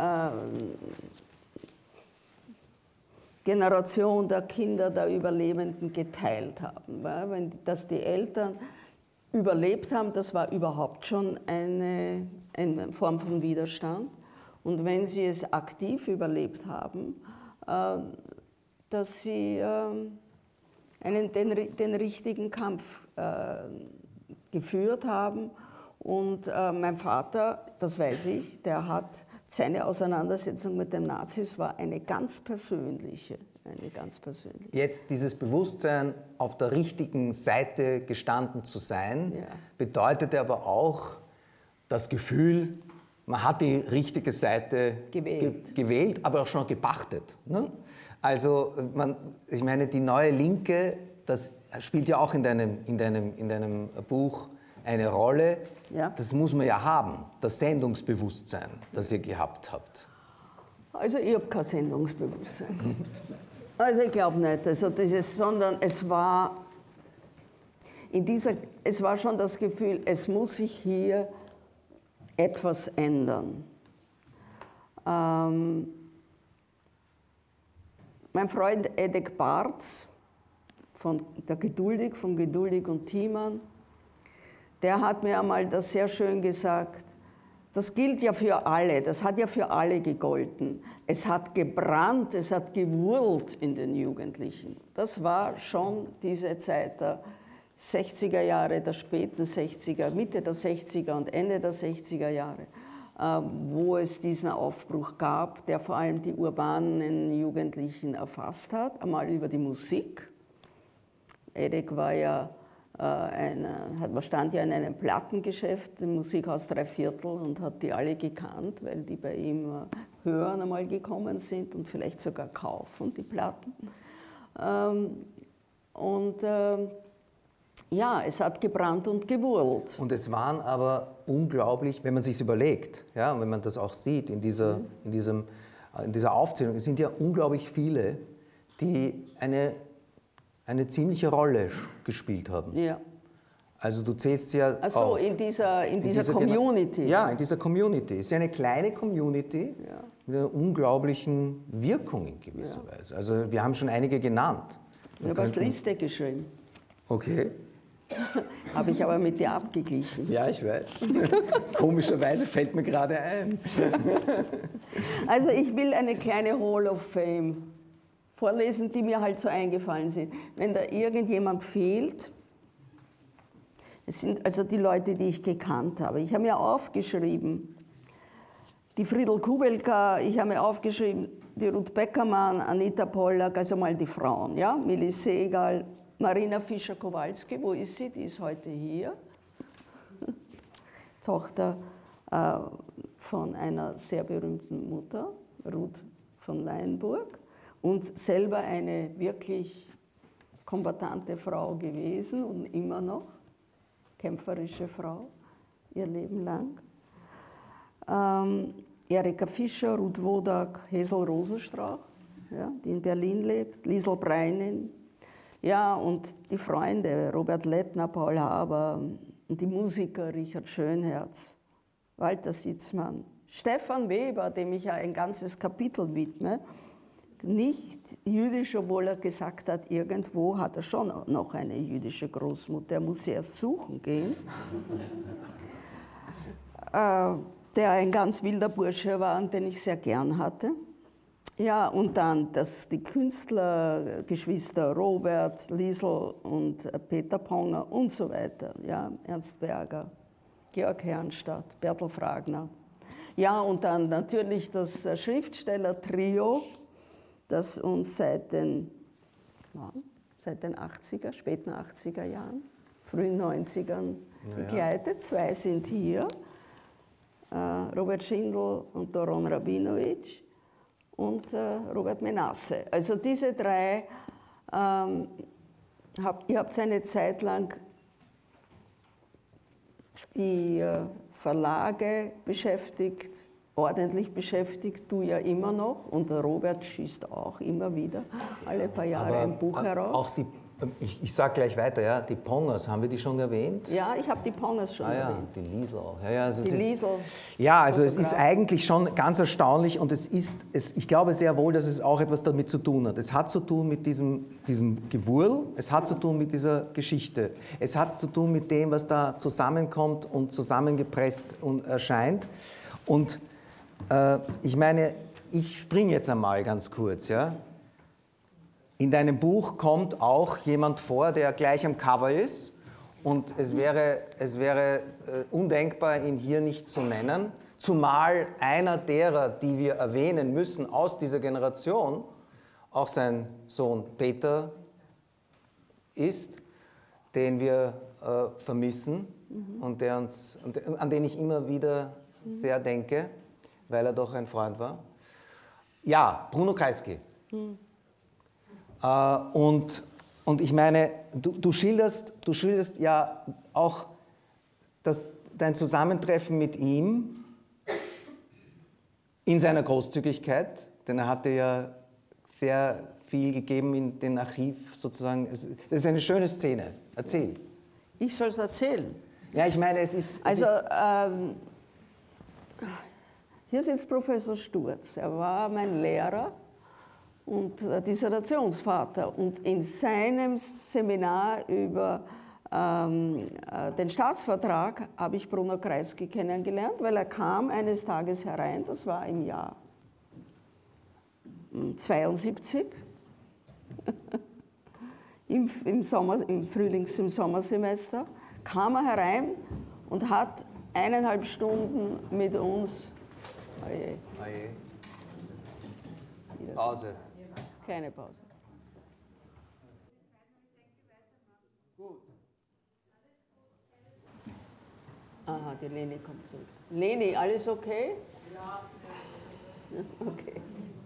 Speaker 3: Generation der Kinder, der Überlebenden geteilt haben. Wenn, dass die Eltern überlebt haben, das war überhaupt schon eine, eine Form von Widerstand. Und wenn sie es aktiv überlebt haben, äh, dass sie äh, einen, den, den richtigen Kampf äh, geführt haben. Und äh, mein Vater, das weiß ich, der hat seine Auseinandersetzung mit den Nazis war eine ganz persönliche. Eine ganz persönliche.
Speaker 2: Jetzt dieses Bewusstsein, auf der richtigen Seite gestanden zu sein, ja. bedeutete aber auch das Gefühl, man hat die richtige Seite
Speaker 3: gewählt,
Speaker 2: ge gewählt aber auch schon gepachtet. Ne? Also man, ich meine, die neue Linke, das spielt ja auch in deinem, in deinem, in deinem Buch eine Rolle.
Speaker 3: Ja.
Speaker 2: Das muss man ja haben, das Sendungsbewusstsein, das ihr gehabt habt.
Speaker 3: Also ich habe kein Sendungsbewusstsein. Also ich glaube nicht, also dieses, sondern es war, in dieser, es war schon das Gefühl, es muss sich hier etwas ändern. Ähm, mein Freund Edek Bartz, von der Geduldig, von Geduldig und Thiemann, der hat mir einmal das sehr schön gesagt, das gilt ja für alle, das hat ja für alle gegolten. Es hat gebrannt, es hat gewurlt in den Jugendlichen. Das war schon diese Zeit der sechziger Jahre, der späten sechziger, Mitte der sechziger und Ende der sechziger Jahre, wo es diesen Aufbruch gab, der vor allem die urbanen Jugendlichen erfasst hat, einmal über die Musik. Edek war ja Ein, man stand ja in einem Plattengeschäft, im Musikhaus Dreiviertel, und hat die alle gekannt, weil die bei ihm hören einmal gekommen sind und vielleicht sogar kaufen, die Platten. Und ja, es hat gebrannt und gewurlt.
Speaker 2: Und es waren aber unglaublich, wenn man sich überlegt, ja, und wenn man das auch sieht in dieser, mhm. in diesem, in dieser Aufzählung, es sind ja unglaublich viele, die eine eine ziemliche Rolle gespielt haben.
Speaker 3: Ja.
Speaker 2: Also du zählst ja
Speaker 3: Ach so, in dieser, in dieser, in dieser Community.
Speaker 2: Ja, in dieser Community. Es ist ja eine kleine Community ja. mit einer unglaublichen Wirkung in gewisser ja. Weise. Also wir haben schon einige genannt.
Speaker 3: Ich habe eine Liste geschrieben.
Speaker 2: Okay.
Speaker 3: Habe ich aber mit dir abgeglichen.
Speaker 2: Ja, ich weiß. Komischerweise fällt mir gerade ein.
Speaker 3: Also ich will eine kleine Hall of Fame vorlesen, die mir halt so eingefallen sind. Wenn da irgendjemand fehlt, es sind also die Leute, die ich gekannt habe. Ich habe mir aufgeschrieben, die Friedel Kubelka, ich habe mir aufgeschrieben, die Ruth Beckermann, Anita Pollack, also mal die Frauen, ja, Milli Segal, Marina Fischer-Kowalski, wo ist sie? Die ist heute hier. Tochter äh, von einer sehr berühmten Mutter, Ruth von Leinburg. Und selber eine wirklich kombatante Frau gewesen und immer noch, kämpferische Frau, ihr Leben lang. Ähm, Erika Fischer, Ruth Wodak, Hesel Rosenstrauch, ja, die in Berlin lebt, Liesl Breinin, ja, und die Freunde, Robert Lettner, Paul Haber, und die Musiker, Richard Schönherz, Walter Sitzmann, Stefan Weber, dem ich ja ein ganzes Kapitel widme, nicht jüdisch, obwohl er gesagt hat, irgendwo hat er schon noch eine jüdische Großmutter. Er muss sie erst suchen gehen. äh, der ein ganz wilder Bursche war und den ich sehr gern hatte. Ja, und dann das, die Künstlergeschwister Robert, Liesl und Peter Ponger und so weiter. Ja, Ernst Berger, Georg Herrnstadt, Bertel Fragner. Ja, und dann natürlich das Schriftsteller-Trio, das uns seit den, ja, seit den achtziger, späten achtziger Jahren, frühen neunzigern begleitet. Ja. Zwei sind hier, äh, Robert Schindel und Doron Rabinowitsch und äh, Robert Menasse. Also diese drei, ähm, hab, ihr habt eine Zeit lang die äh, Verlage beschäftigt, ordentlich beschäftigt, du ja immer noch, und der Robert schießt auch immer wieder alle paar Jahre
Speaker 2: Aber
Speaker 3: ein Buch heraus.
Speaker 2: Auch die, ich ich sage gleich weiter, ja, die Pongers, haben wir die schon erwähnt?
Speaker 3: Ja, ich habe die Pongers schon
Speaker 2: ah, ja,
Speaker 3: erwähnt.
Speaker 2: Die Liesl auch. Ja, ja, also
Speaker 3: die
Speaker 2: es
Speaker 3: Liesl.
Speaker 2: Ist, ja, also es ist eigentlich schon ganz erstaunlich und es ist, es, ich glaube sehr wohl, dass es auch etwas damit zu tun hat. Es hat zu tun mit diesem, diesem Gewurl, es hat zu tun mit dieser Geschichte, es hat zu tun mit dem, was da zusammenkommt und zusammengepresst und erscheint. Und äh, ich meine, ich springe jetzt einmal ganz kurz, ja. In deinem Buch kommt auch jemand vor, der gleich am Cover ist. Und es wäre, es wäre äh, undenkbar, ihn hier nicht zu nennen. Zumal einer derer, die wir erwähnen müssen aus dieser Generation, auch sein Sohn Peter ist, den wir äh, vermissen mhm. und, der uns, und an den ich immer wieder sehr denke, weil er doch ein Freund war. Ja, Bruno Kreisky. Mhm. Äh, und, und ich meine, du, du, schilderst, du schilderst ja auch das, dein Zusammentreffen mit ihm in seiner Großzügigkeit, denn er hatte ja sehr viel gegeben in den Archiv sozusagen. Es, das ist eine schöne Szene. Erzähl.
Speaker 3: Ich soll es erzählen?
Speaker 2: Ja, ich meine, es ist... Es
Speaker 3: also,
Speaker 2: ist
Speaker 3: ähm, hier sitzt Professor Sturz. Er war mein Lehrer und äh, Dissertationsvater. Und in seinem Seminar über ähm, äh, den Staatsvertrag habe ich Bruno Kreisky kennengelernt, weil er kam eines Tages herein, das war im Jahr zweiundsiebzig, Im, im, Sommer, im Frühlings-, im Sommersemester, kam er herein und hat eineinhalb Stunden mit uns. Oje.
Speaker 2: Oje. Pause.
Speaker 3: Keine Pause.
Speaker 2: Gut.
Speaker 3: Aha, die Leni kommt zurück. Leni, alles okay? Ja. Okay.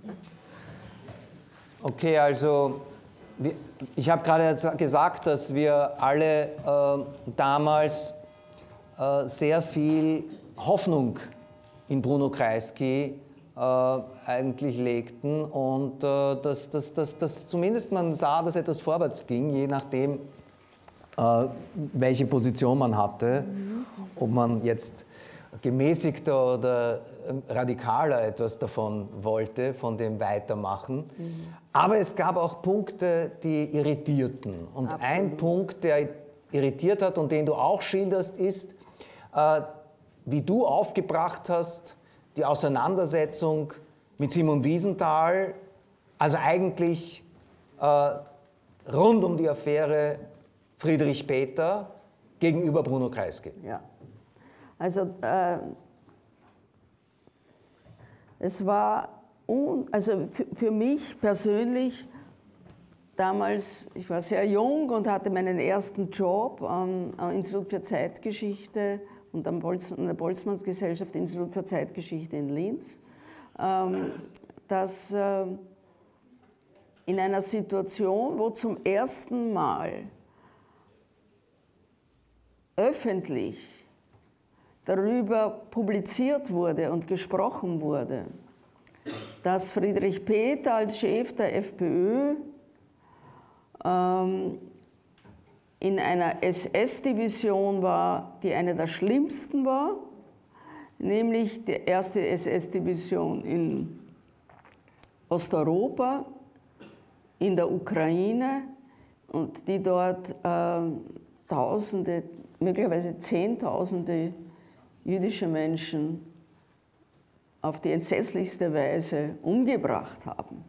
Speaker 2: Okay, also ich habe gerade gesagt, dass wir alle äh, damals äh, sehr viel Hoffnung in Bruno Kreisky äh, eigentlich legten und äh, dass, dass, dass, dass zumindest man sah, dass etwas vorwärts ging, je nachdem, äh, welche Position man hatte, mhm. ob man jetzt gemäßigter oder radikaler etwas davon wollte, von dem Weitermachen. Mhm. Aber es gab auch Punkte, die irritierten. Und Absolut. Ein Punkt, der irritiert hat und den du auch schilderst, ist, äh, wie du aufgebracht hast, die Auseinandersetzung mit Simon Wiesenthal, also eigentlich äh, rund um die Affäre Friedrich Peter gegenüber Bruno Kreisky.
Speaker 3: Ja, also äh, es war, un, also für, für mich persönlich, damals, ich war sehr jung und hatte meinen ersten Job am, am Institut für Zeitgeschichte und am Bolz, an der Boltzmann-Gesellschaft, Institut für Zeitgeschichte in Linz, ähm, dass äh, in einer Situation, wo zum ersten Mal öffentlich darüber publiziert wurde und gesprochen wurde, dass Friedrich Peter als Chef der FPÖ ähm, in einer S S-Division war, die eine der schlimmsten war, nämlich die erste S S-Division in Osteuropa, in der Ukraine, und die dort äh, Tausende, möglicherweise Zehntausende jüdische Menschen auf die entsetzlichste Weise umgebracht haben.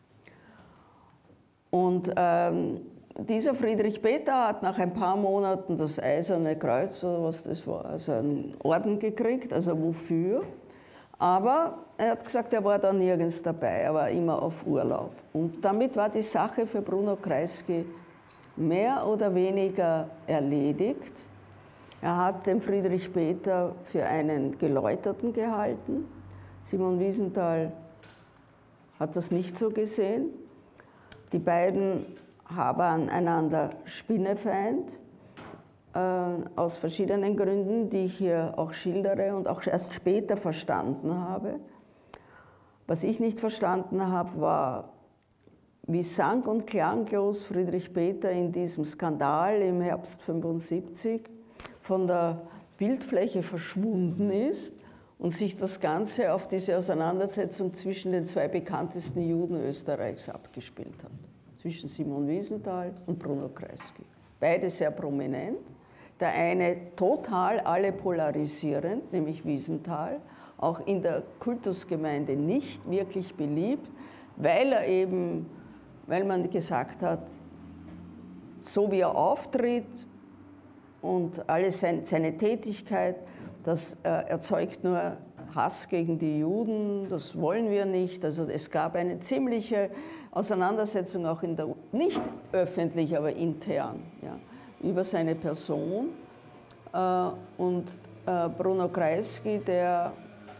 Speaker 3: Und ähm, dieser Friedrich Peter hat nach ein paar Monaten das Eiserne Kreuz, oder was das war, also einen Orden gekriegt, also wofür. Aber er hat gesagt, er war da nirgends dabei, er war immer auf Urlaub. Und damit war die Sache für Bruno Kreisky mehr oder weniger erledigt. Er hat den Friedrich Peter für einen Geläuterten gehalten. Simon Wiesenthal hat das nicht so gesehen. Die beiden haben einander Spinnefeind, äh, aus verschiedenen Gründen, die ich hier auch schildere und auch erst später verstanden habe. Was ich nicht verstanden habe, war, wie sang- und klanglos Friedrich Peter in diesem Skandal im Herbst fünfundsiebzig von der Bildfläche verschwunden ist und sich das Ganze auf diese Auseinandersetzung zwischen den zwei bekanntesten Juden Österreichs abgespielt hat. Zwischen Simon Wiesenthal und Bruno Kreisky. Beide sehr prominent. Der eine total alle polarisierend, nämlich Wiesenthal, auch in der Kultusgemeinde nicht wirklich beliebt, weil er eben, weil man gesagt hat, so wie er auftritt und alles sein, seine Tätigkeit, das äh, erzeugt nur Hass gegen die Juden, das wollen wir nicht. Also es gab eine ziemliche Auseinandersetzung auch in der, nicht öffentlich, aber intern, ja, über seine Person. äh, und äh, Bruno Kreisky, der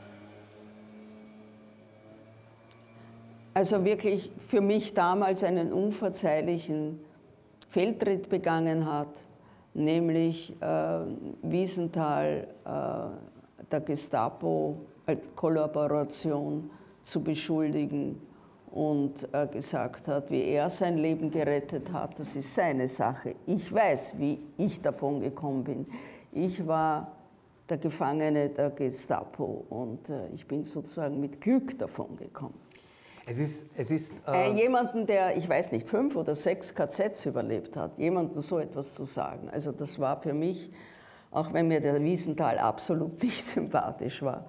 Speaker 3: also wirklich für mich damals einen unverzeihlichen Fehltritt begangen hat, nämlich äh, Wiesenthal äh, der Gestapo als Kollaboration zu beschuldigen und äh, gesagt hat, wie er sein Leben gerettet hat, das ist seine Sache. Ich weiß, wie ich davon gekommen bin. Ich war der Gefangene der Gestapo und äh, ich bin sozusagen mit Glück davon gekommen.
Speaker 2: Es ist, es ist, äh
Speaker 3: äh, jemanden, der, ich weiß nicht, fünf oder sechs K Zs überlebt hat, jemandem so etwas zu sagen. Also das war für mich, auch wenn mir der Wiesenthal absolut nicht sympathisch war,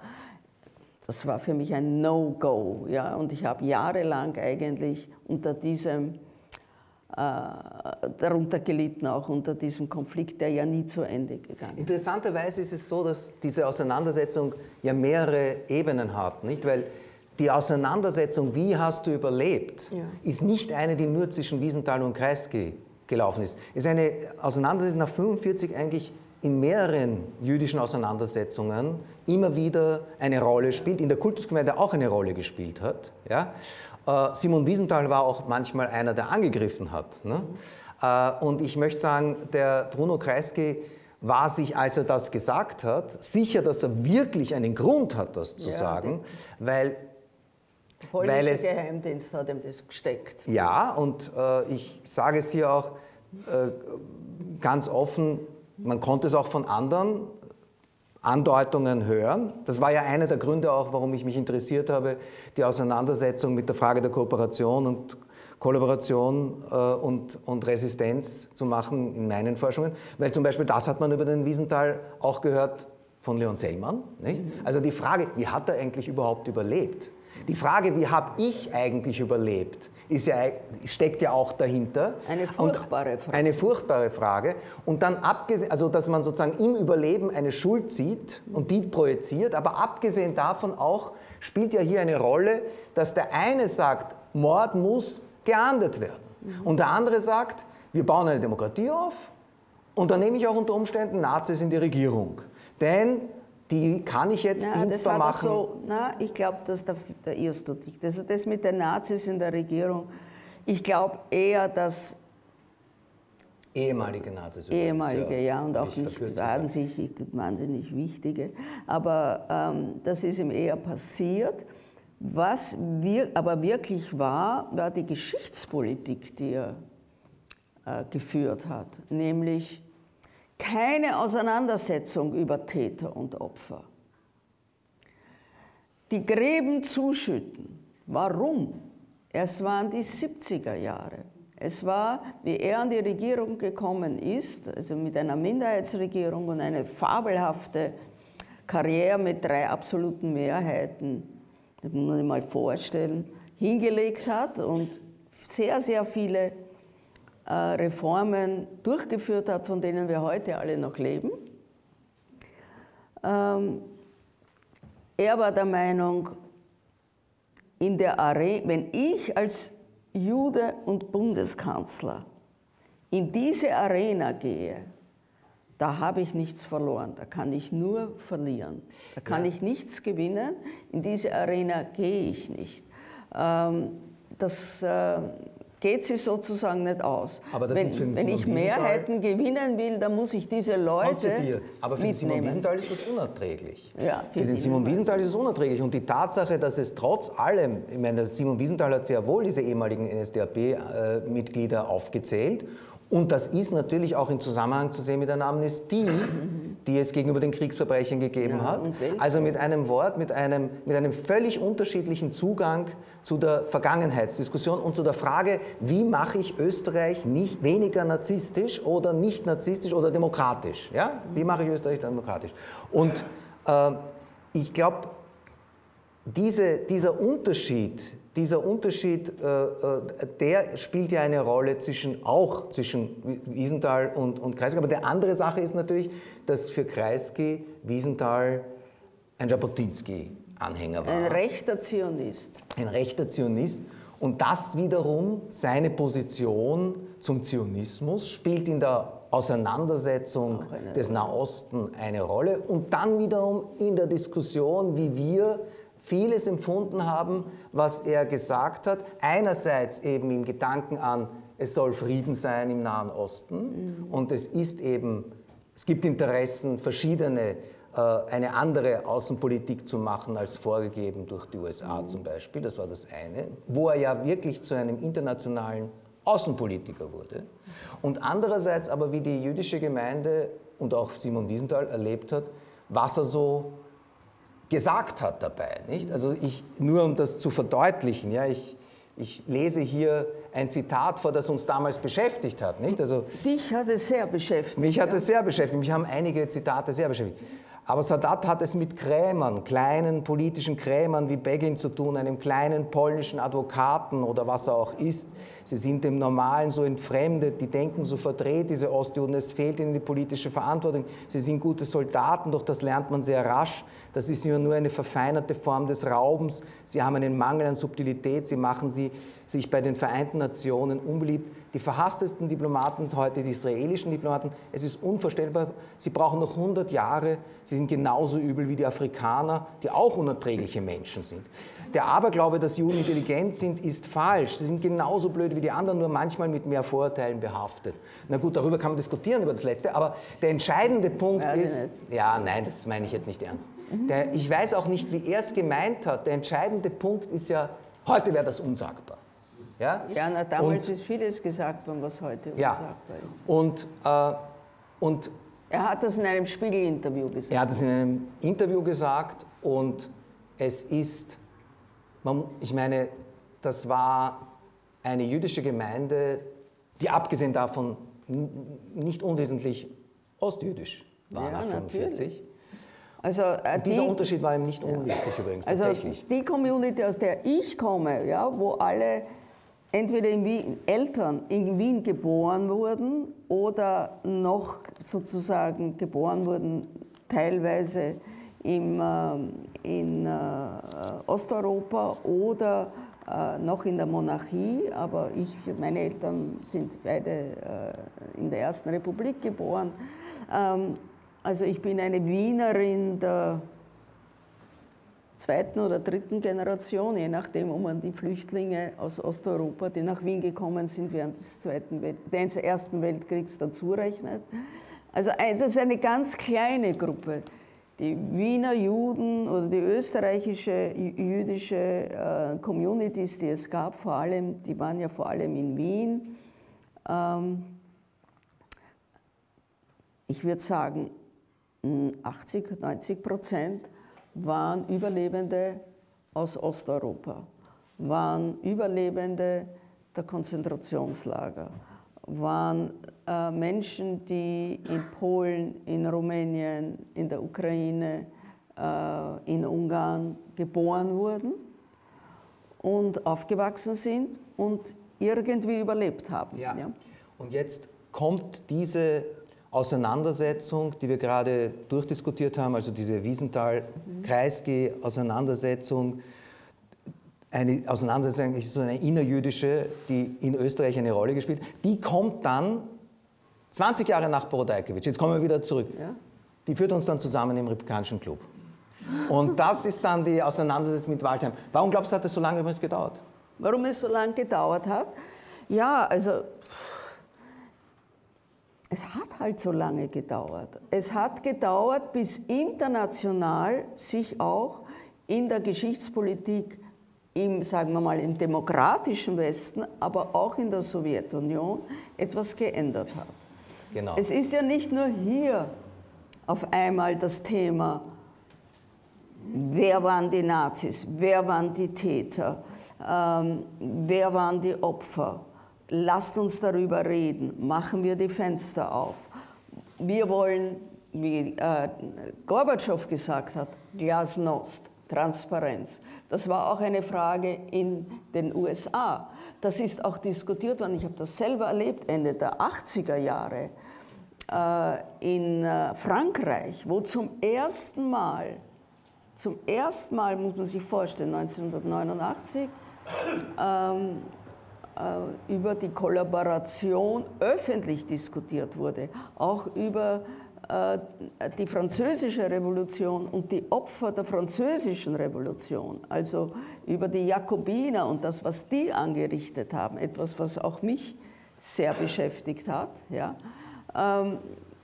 Speaker 3: das war für mich ein No-Go. Ja? Und ich habe jahrelang eigentlich unter diesem, äh, darunter gelitten, auch unter diesem Konflikt, der ja nie zu Ende gegangen ist.
Speaker 2: Interessanterweise ist es so, dass diese Auseinandersetzung ja mehrere Ebenen hat, nicht? Weil die Auseinandersetzung, wie hast du überlebt, ja, ist nicht eine, die nur zwischen Wiesenthal und Kreisky gelaufen ist. Es ist eine Auseinandersetzung nach neunzehnhundertfünfundvierzig eigentlich in mehreren jüdischen Auseinandersetzungen immer wieder eine Rolle spielt, in der Kultusgemeinde auch eine Rolle gespielt hat. Ja? Äh, Simon Wiesenthal war auch manchmal einer, der angegriffen hat. Ne? Äh, und ich möchte sagen, der Bruno Kreisky war sich, als er das gesagt hat, sicher, dass er wirklich einen Grund hat, das zu ja, sagen, weil
Speaker 3: der polnische es, Geheimdienst hat ihm das gesteckt.
Speaker 2: Ja, und äh, ich sage es hier auch äh, ganz offen, man konnte es auch von anderen Andeutungen hören. Das war ja einer der Gründe auch, warum ich mich interessiert habe, die Auseinandersetzung mit der Frage der Kooperation und Kollaboration äh, und, und Resistenz zu machen in meinen Forschungen. Weil zum Beispiel das hat man über den Wiesenthal auch gehört von Leon Zellmann. Nicht? Mhm. Also die Frage, wie hat er eigentlich überhaupt überlebt? Die Frage, wie habe ich eigentlich überlebt, ist ja, steckt ja auch dahinter.
Speaker 3: Eine furchtbare Frage.
Speaker 2: Eine furchtbare Frage. Und dann abgesehen, also dass man sozusagen im Überleben eine Schuld sieht und die projiziert, aber abgesehen davon auch spielt ja hier eine Rolle, dass der eine sagt, Mord muss geahndet werden. Mhm. Und der andere sagt, wir bauen eine Demokratie auf und dann nehme ich auch unter Umständen Nazis in die Regierung. Denn die kann ich jetzt
Speaker 3: na,
Speaker 2: dienstbar
Speaker 3: das
Speaker 2: machen.
Speaker 3: So, na, ich glaube, dass da, da irrst du dich. Das, das mit den Nazis in der Regierung, ich glaube eher, dass
Speaker 2: ehemalige Nazis.
Speaker 3: Ehemalige, ja, ja, und auch nicht wahnsinnig, wahnsinnig wichtige. Aber ähm, das ist ihm eher passiert. Was wir, aber wirklich war, war die Geschichtspolitik, die er äh, geführt hat, nämlich keine Auseinandersetzung über Täter und Opfer. Die Gräben zuschütten. Warum? Es waren die siebziger Jahre. Es war, wie er an die Regierung gekommen ist, also mit einer Minderheitsregierung und eine fabelhafte Karriere mit drei absoluten Mehrheiten, das muss man sich mal vorstellen, hingelegt hat und sehr, sehr viele Reformen durchgeführt hat, von denen wir heute alle noch leben. Ähm, er war der Meinung, in der Arena, wenn ich als Jude und Bundeskanzler in diese Arena gehe, da habe ich nichts verloren, da kann ich nur verlieren. Da kann ja. ich nichts gewinnen, in diese Arena gehe ich nicht. Ähm, das äh, geht sich sozusagen nicht aus.
Speaker 2: Aber das
Speaker 3: wenn
Speaker 2: ist für den
Speaker 3: wenn ich Mehrheiten gewinnen will, dann muss ich diese Leute
Speaker 2: Aber für den Simon Wiesenthal ist das unerträglich.
Speaker 3: Ja,
Speaker 2: für, für den Simon Wiesenthal ist es unerträglich. Und die Tatsache, dass es trotz allem, ich meine, Simon Wiesenthal hat sehr wohl diese ehemaligen N S D A P-Mitglieder aufgezählt. Und das ist natürlich auch im Zusammenhang zu sehen mit einer Amnestie, die es gegenüber den Kriegsverbrechen gegeben ja, hat. Also mit einem Wort, mit einem, mit einem völlig unterschiedlichen Zugang zu der Vergangenheitsdiskussion und zu der Frage, wie mache ich Österreich nicht weniger narzisstisch oder nicht narzisstisch oder demokratisch? Ja? Wie mache ich Österreich demokratisch? Und äh, ich glaube, diese, dieser Unterschied, Dieser Unterschied, der spielt ja eine Rolle zwischen, auch zwischen Wiesenthal und, und Kreisky. Aber die andere Sache ist natürlich, dass für Kreisky Wiesenthal ein Jabotinsky-Anhänger war.
Speaker 3: Ein rechter Zionist.
Speaker 2: Ein rechter Zionist. Und das wiederum, seine Position zum Zionismus, spielt in der Auseinandersetzung des Nahosten eine Rolle und dann wiederum in der Diskussion, wie wir vieles empfunden haben, was er gesagt hat. Einerseits eben im Gedanken an, es soll Frieden sein im Nahen Osten, mhm. und es ist eben, es gibt Interessen, verschiedene, äh, eine andere Außenpolitik zu machen als vorgegeben durch die U S A mhm. zum Beispiel, das war das eine, wo er ja wirklich zu einem internationalen Außenpolitiker wurde. Und andererseits aber, wie die jüdische Gemeinde und auch Simon Wiesenthal erlebt hat, was er so gesagt hat dabei. Nicht? Also ich, nur um das zu verdeutlichen, ja, ich, ich lese hier ein Zitat vor, das uns damals beschäftigt hat. Nicht? Also,
Speaker 3: Dich hat es sehr beschäftigt.
Speaker 2: Mich hat
Speaker 3: ja.
Speaker 2: es sehr beschäftigt. Mich haben einige Zitate sehr beschäftigt. Aber Sadat hat es mit Krämern, kleinen politischen Krämern wie Begin zu tun, einem kleinen polnischen Advokaten oder was er auch ist. Sie sind dem Normalen so entfremdet, die denken so verdreht, diese Ostjuden, es fehlt ihnen die politische Verantwortung. Sie sind gute Soldaten, doch das lernt man sehr rasch. Das ist ja nur eine verfeinerte Form des Raubens. Sie haben einen Mangel an Subtilität, sie machen sie sich bei den Vereinten Nationen unbeliebt. Die verhasstesten Diplomaten sind heute die israelischen Diplomaten. Es ist unvorstellbar, sie brauchen noch hundert Jahre. Sie sind genauso übel wie die Afrikaner, die auch unerträgliche Menschen sind. Der Aberglaube, dass Juden intelligent sind, ist falsch. Sie sind genauso blöd wie die anderen, nur manchmal mit mehr Vorurteilen behaftet. Na gut, darüber kann man diskutieren, über das Letzte, aber der entscheidende Punkt ja, ist... Ja, nein, das meine ich jetzt nicht ernst. Mhm. Der, ich weiß auch nicht, wie er es gemeint hat. Der entscheidende Punkt ist ja, heute wäre das unsagbar. Ja,
Speaker 3: ja na, damals und, ist vieles gesagt worden, was heute
Speaker 2: ja,
Speaker 3: unsagbar ist.
Speaker 2: Und, äh, und
Speaker 3: er hat das in einem Spiegel-Interview gesagt.
Speaker 2: Er hat das in einem Interview gesagt und es ist, man, ich meine, das war eine jüdische Gemeinde, die abgesehen davon nicht unwesentlich ostjüdisch war ja, nach fünfundvierzig.
Speaker 3: Also, äh,
Speaker 2: dieser
Speaker 3: die,
Speaker 2: Unterschied war ihm nicht unwichtig ja. übrigens,
Speaker 3: also
Speaker 2: tatsächlich.
Speaker 3: Die Community, aus der ich komme, ja, wo alle entweder in Wien, Eltern in Wien geboren wurden oder noch sozusagen geboren wurden, teilweise im, äh, in äh, Osteuropa oder äh, noch in der Monarchie, aber ich, meine Eltern sind beide äh, in der Ersten Republik geboren. Ähm, also ich bin eine Wienerin der zweiten oder dritten Generation, je nachdem, ob man die Flüchtlinge aus Osteuropa, die nach Wien gekommen sind während des, Zweiten Welt des Ersten Weltkriegs, dazu rechnet. Also das ist eine ganz kleine Gruppe. Die Wiener Juden oder die österreichische jüdische äh, Communities, die es gab, vor allem, die waren ja vor allem in Wien. Ähm, ich würde sagen, achtzig, neunzig Prozent waren Überlebende aus Osteuropa, waren Überlebende der Konzentrationslager, waren äh, Menschen, die in Polen, in Rumänien, in der Ukraine, äh, in Ungarn geboren wurden und aufgewachsen sind und irgendwie überlebt haben.
Speaker 2: Ja. Ja. Und jetzt kommt diese Auseinandersetzung, die wir gerade durchdiskutiert haben, also diese Wiesenthal-Kreisky-Auseinandersetzung, eine Auseinandersetzung, so eine innerjüdische, die in Österreich eine Rolle gespielt, die kommt dann zwanzig Jahre nach Borodajkewitsch, jetzt kommen wir wieder zurück, ja. Die führt uns dann zusammen im Republikanischen Club. Und das ist dann die Auseinandersetzung mit Waldheim. Warum glaubst du, hat es so lange übrigens gedauert?
Speaker 3: Warum es so lange gedauert hat? Ja, also... Es hat halt so lange gedauert. Es hat gedauert, bis international sich auch in der Geschichtspolitik, im, sagen wir mal, im demokratischen Westen, aber auch in der Sowjetunion etwas geändert hat.
Speaker 2: Genau.
Speaker 3: Es ist ja nicht nur hier auf einmal das Thema, wer waren die Nazis, wer waren die Täter, ähm, wer waren die Opfer. Lasst uns darüber reden, machen wir die Fenster auf. Wir wollen, wie äh, Gorbatschow gesagt hat, Glasnost, Transparenz. Das war auch eine Frage in den U S A. Das ist auch diskutiert worden, ich habe das selber erlebt, Ende der achtziger Jahre äh, in äh, Frankreich, wo zum ersten Mal, zum ersten Mal, muss man sich vorstellen, neunzehnhundertneunundachtzig, ähm, äh, über die Kollaboration öffentlich diskutiert wurde, auch über äh, die französische Revolution und die Opfer der französischen Revolution, also über die Jakobiner und das, was die angerichtet haben, etwas, was auch mich sehr beschäftigt hat. Ja. Ähm,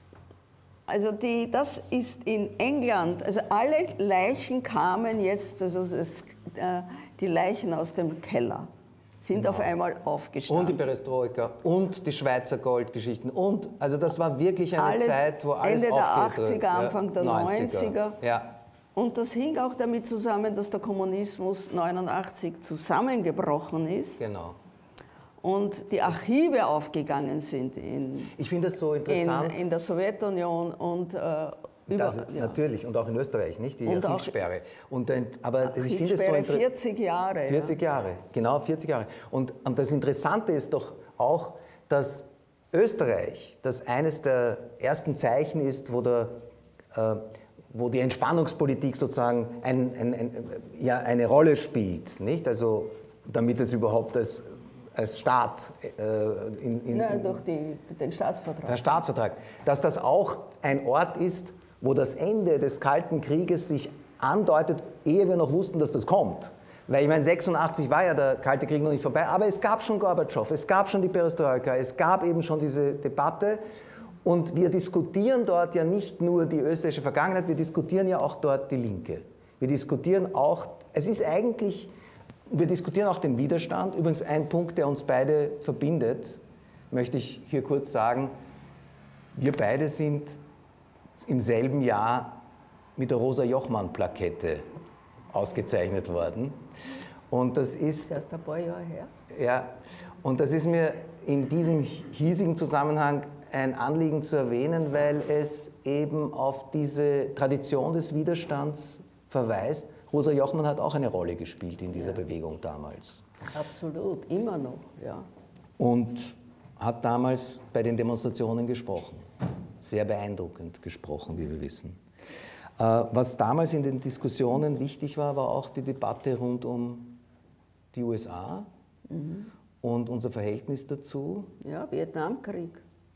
Speaker 3: Also die, das ist in England, also alle Leichen kamen jetzt, also das, äh, die Leichen aus dem Keller sind genau. auf einmal aufgestanden.
Speaker 2: Und die Perestroika und die Schweizer Goldgeschichten und, also das war wirklich eine
Speaker 3: alles,
Speaker 2: Zeit, wo alles
Speaker 3: Ende der
Speaker 2: aufgeht.
Speaker 3: achtziger, Anfang der neunziger.
Speaker 2: Ja.
Speaker 3: Und das hing auch damit zusammen, dass der Kommunismus neunundachtzig zusammengebrochen ist.
Speaker 2: Genau.
Speaker 3: Und die Archive aufgegangen sind in,
Speaker 2: ich finde das so interessant.
Speaker 3: In, in der Sowjetunion und äh, über,
Speaker 2: das,
Speaker 3: ja.
Speaker 2: Natürlich, und auch in Österreich, nicht? Die und Archivsperre. Und ein, aber
Speaker 3: Archivsperre,
Speaker 2: ich finde es so interessant.
Speaker 3: vierzig Jahre.
Speaker 2: vierzig
Speaker 3: ja.
Speaker 2: Jahre, genau vierzig Jahre. Und, und das Interessante ist doch auch, dass Österreich, das eines der ersten Zeichen ist, wo, der, äh, wo die Entspannungspolitik sozusagen ein, ein, ein, ja, eine Rolle spielt, nicht? Also damit es überhaupt als als Staat äh, in, in,
Speaker 3: Nein, durch die, den Staatsvertrag.
Speaker 2: Der Staatsvertrag. Dass das auch ein Ort ist, wo das Ende des Kalten Krieges sich andeutet, ehe wir noch wussten, dass das kommt. Weil ich meine, sechsundachtzig war ja der Kalte Krieg noch nicht vorbei, aber es gab schon Gorbatschow, es gab schon die Perestroika, es gab eben schon diese Debatte und wir diskutieren dort ja nicht nur die österreichische Vergangenheit, wir diskutieren ja auch dort die Linke. Wir diskutieren auch, es ist eigentlich... Wir diskutieren auch den Widerstand. Übrigens ein Punkt, der uns beide verbindet, möchte ich hier kurz sagen. Wir beide sind im selben Jahr mit der Rosa-Jochmann-Plakette ausgezeichnet worden. Und das ist...
Speaker 3: Das ist ein paar Jahre her.
Speaker 2: Ja, und das ist mir in diesem hiesigen Zusammenhang ein Anliegen zu erwähnen, weil es eben auf diese Tradition des Widerstands verweist. Rosa Jochmann hat auch eine Rolle gespielt in dieser ja. Bewegung damals.
Speaker 3: Absolut, immer noch, ja.
Speaker 2: Und hat damals bei den Demonstrationen gesprochen. Sehr beeindruckend gesprochen, wie wir wissen. Was damals in den Diskussionen wichtig war, war auch die Debatte rund um die U S A mhm. und unser Verhältnis dazu.
Speaker 3: Ja, Vietnamkrieg.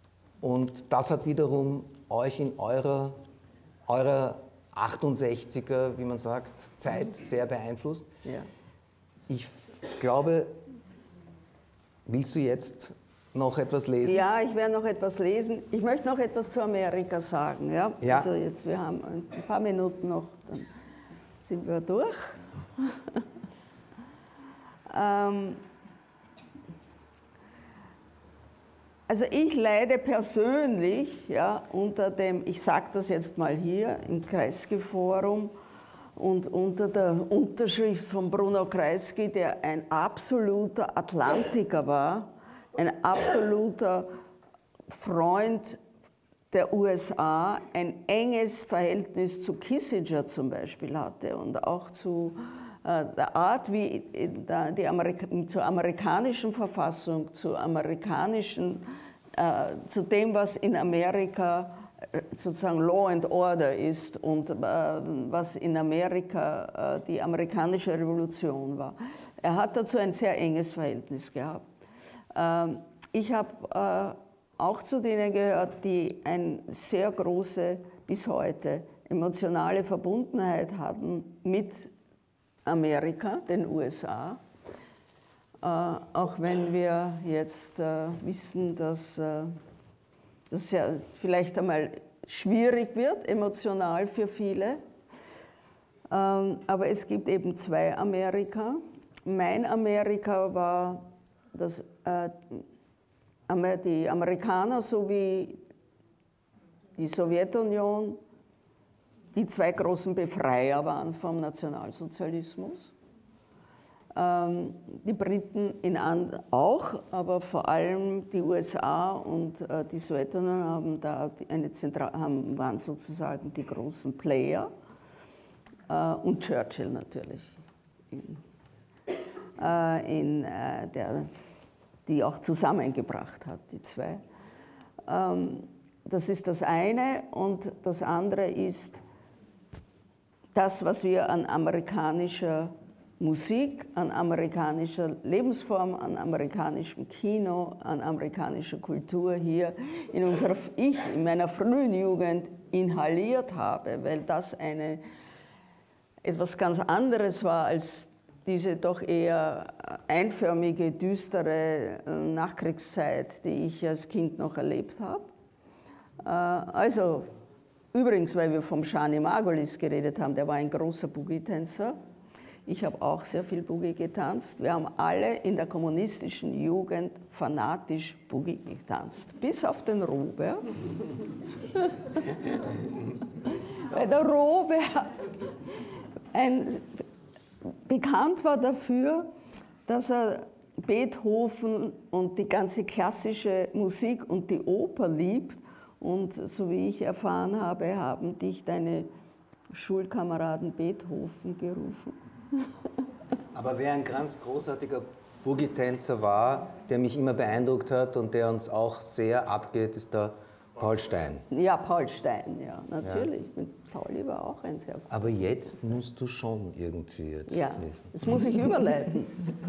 Speaker 2: Und das hat wiederum euch in eurer, eurer achtundsechziger, wie man sagt, Zeit sehr beeinflusst.
Speaker 3: Ja.
Speaker 2: Ich glaube, willst du jetzt noch etwas lesen?
Speaker 3: Ja, ich werde noch etwas lesen. Ich möchte noch etwas zu Amerika sagen. Ja?
Speaker 2: Ja.
Speaker 3: Also jetzt, wir haben ein paar Minuten noch, dann sind wir durch. ähm, Also ich leide persönlich ja, unter dem, ich sage das jetzt mal hier im Kreisky-Forum und unter der Unterschrift von Bruno Kreisky, der ein absoluter Atlantiker war, ein absoluter Freund der U S A, ein enges Verhältnis zu Kissinger zum Beispiel hatte und auch zu äh, der Art, wie die, die Amerika zur amerikanischen Verfassung, zur amerikanischen, äh, zu dem, was in Amerika sozusagen Law and Order ist und äh, was in Amerika äh, die amerikanische Revolution war. Er hat dazu ein sehr enges Verhältnis gehabt. Ähm, ich habe äh, auch zu denen gehört, die eine sehr große, bis heute, emotionale Verbundenheit hatten mit Amerika, den U S A. Äh, auch wenn wir jetzt äh, wissen, dass äh, das ja vielleicht einmal schwierig wird, emotional für viele. Ähm, aber es gibt eben zwei Amerika. Mein Amerika war das, äh, die Amerikaner sowie die Sowjetunion, die zwei großen Befreier waren vom Nationalsozialismus. Ähm, die Briten in and auch, aber vor allem die U S A und äh, die Sowjetunion haben da eine Zentral haben, waren sozusagen die großen Player äh, und Churchill natürlich, in, äh, in, äh, der, die auch zusammengebracht hat, die zwei. Ähm, das ist das eine und das andere ist das, was wir an amerikanischer Musik, an amerikanischer Lebensform, an amerikanischem Kino, an amerikanischer Kultur hier in unserer, ich in meiner frühen Jugend inhaliert habe, weil das eine, etwas ganz anderes war als diese doch eher einförmige, düstere Nachkriegszeit, die ich als Kind noch erlebt habe. Also, übrigens, weil wir vom Shani Margolis geredet haben, der war ein großer Boogie-Tänzer. Ich habe auch sehr viel Boogie getanzt. Wir haben alle in der kommunistischen Jugend fanatisch Boogie getanzt, bis auf den Robert. Weil der Robert ein, bekannt war dafür, dass er Beethoven und die ganze klassische Musik und die Oper liebt. Und so wie ich erfahren habe, haben dich deine Schulkameraden Beethoven gerufen.
Speaker 2: Aber wer ein ganz großartiger Boogie-Tänzer war, der mich immer beeindruckt hat und der uns auch sehr abgeht, ist der Paul Stein.
Speaker 3: Ja, Paul Stein, ja, natürlich. Ja. Pauli war auch ein sehr guter.
Speaker 2: Aber jetzt musst du schon irgendwie jetzt
Speaker 3: ja,
Speaker 2: lesen.
Speaker 3: Jetzt muss ich überleiten.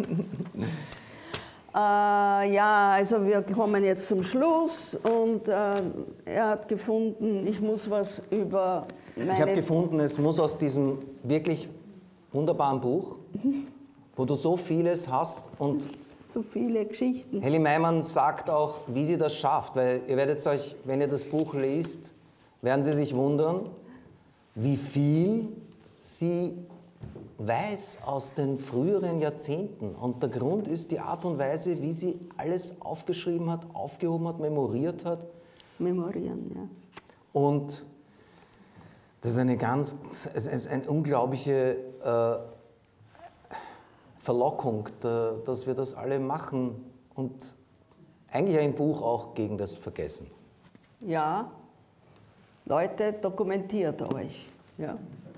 Speaker 3: äh, ja, also wir kommen jetzt zum Schluss und äh, er hat gefunden, ich muss was über meine...
Speaker 2: Ich habe gefunden, es muss aus diesem wirklich wunderbaren Buch, wo du so vieles hast und
Speaker 3: so viele Geschichten.
Speaker 2: Heli Meimann sagt auch, wie sie das schafft, weil ihr werdet euch, wenn ihr das Buch liest, werden Sie sich wundern, wie viel sie weiß aus den früheren Jahrzehnten. Und der Grund ist die Art und Weise, wie sie alles aufgeschrieben hat, aufgehoben hat, memoriert hat.
Speaker 3: Memorieren, ja.
Speaker 2: Und das ist eine ganz, es ist eine unglaubliche äh, Verlockung, da, dass wir das alle machen und eigentlich ein Buch auch gegen das Vergessen.
Speaker 3: Ja, Leute, dokumentiert euch. Ja.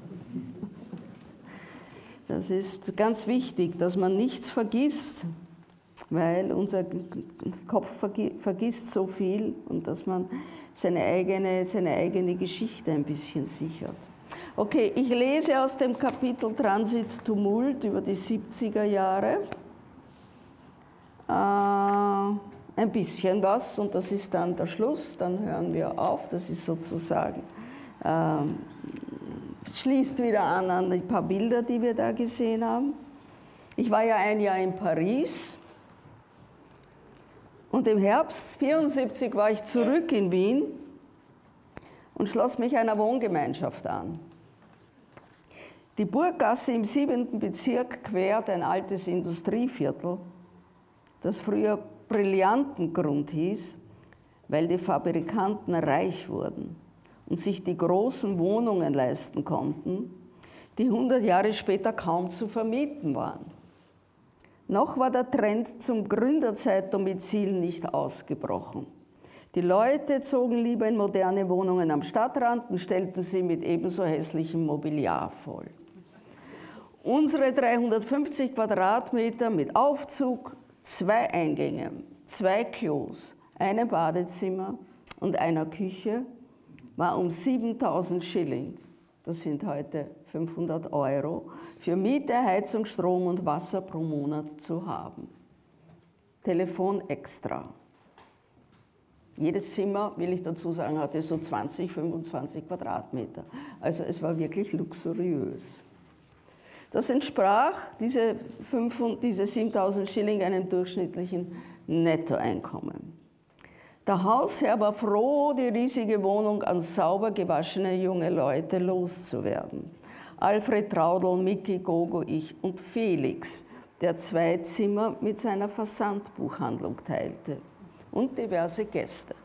Speaker 3: Das ist ganz wichtig, dass man nichts vergisst, weil unser Kopf vergisst so viel und dass man seine eigene, seine eigene Geschichte ein bisschen sichert. Okay, ich lese aus dem Kapitel Transit Tumult über die siebziger Jahre äh, ein bisschen was und das ist dann der Schluss, dann hören wir auf, das ist sozusagen, äh, schließt wieder an an ein paar Bilder, die wir da gesehen haben. Ich war ja ein Jahr in Paris und im Herbst vierundsiebzig war ich zurück in Wien und schloss mich einer Wohngemeinschaft an. Die Burggasse im siebenten Bezirk quert ein altes Industrieviertel, das früher Brillantengrund hieß, weil die Fabrikanten reich wurden und sich die großen Wohnungen leisten konnten, die hundert Jahre später kaum zu vermieten waren. Noch war der Trend zum Gründerzeitdomizil nicht ausgebrochen. Die Leute zogen lieber in moderne Wohnungen am Stadtrand und stellten sie mit ebenso hässlichem Mobiliar voll. Unsere dreihundertfünfzig Quadratmeter mit Aufzug, zwei Eingänge, zwei Klos, einem Badezimmer und einer Küche war um siebentausend Schilling, das sind heute fünfhundert Euro, für Miete, Heizung, Strom und Wasser pro Monat zu haben. Telefon extra. Jedes Zimmer, will ich dazu sagen, hatte so zwanzig, fünfundzwanzig Quadratmeter. Also es war wirklich luxuriös. Das entsprach, diese, diese siebentausend Schilling, einem durchschnittlichen Nettoeinkommen. Der Hausherr war froh, die riesige Wohnung an sauber gewaschene junge Leute loszuwerden. Alfred Traudl, Micky, Gogo, ich und Felix, der zwei Zimmer mit seiner Versandbuchhandlung teilte, und diverse Gäste.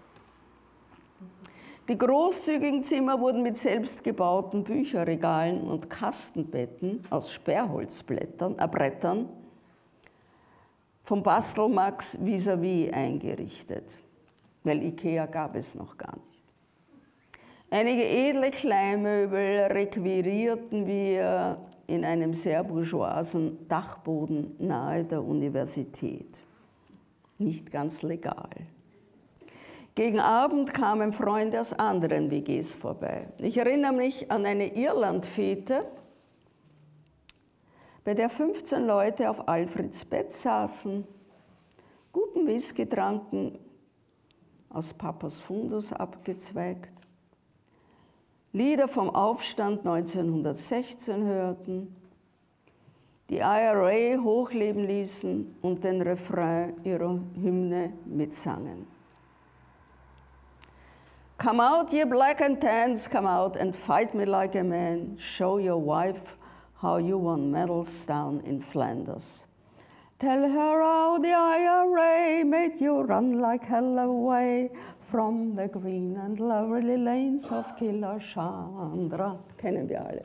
Speaker 3: Die großzügigen Zimmer wurden mit selbstgebauten Bücherregalen und Kastenbetten aus Sperrholzblättern, äh, Brettern vom Bastelmax vis-à-vis eingerichtet, weil Ikea gab es noch gar nicht. Einige edle Kleinmöbel requirierten wir in einem sehr bourgeoisen Dachboden nahe der Universität. Nicht ganz legal. Gegen Abend kamen Freunde aus anderen W Gs vorbei. Ich erinnere mich an eine Irlandfete, bei der fünfzehn Leute auf Alfreds Bett saßen, guten Whisky tranken, aus Papas Fundus abgezweigt, Lieder vom Aufstand neunzehnhundertsechzehn hörten, die I R A hochleben ließen und den Refrain ihrer Hymne mitsangen. Come out, ye black and tans, come out and fight me like a man. Show your wife how you won medals down in Flanders. Tell her how the I R A made you run like hell away from the green and lovely lanes of Killer Chandra. Kennen wir alle.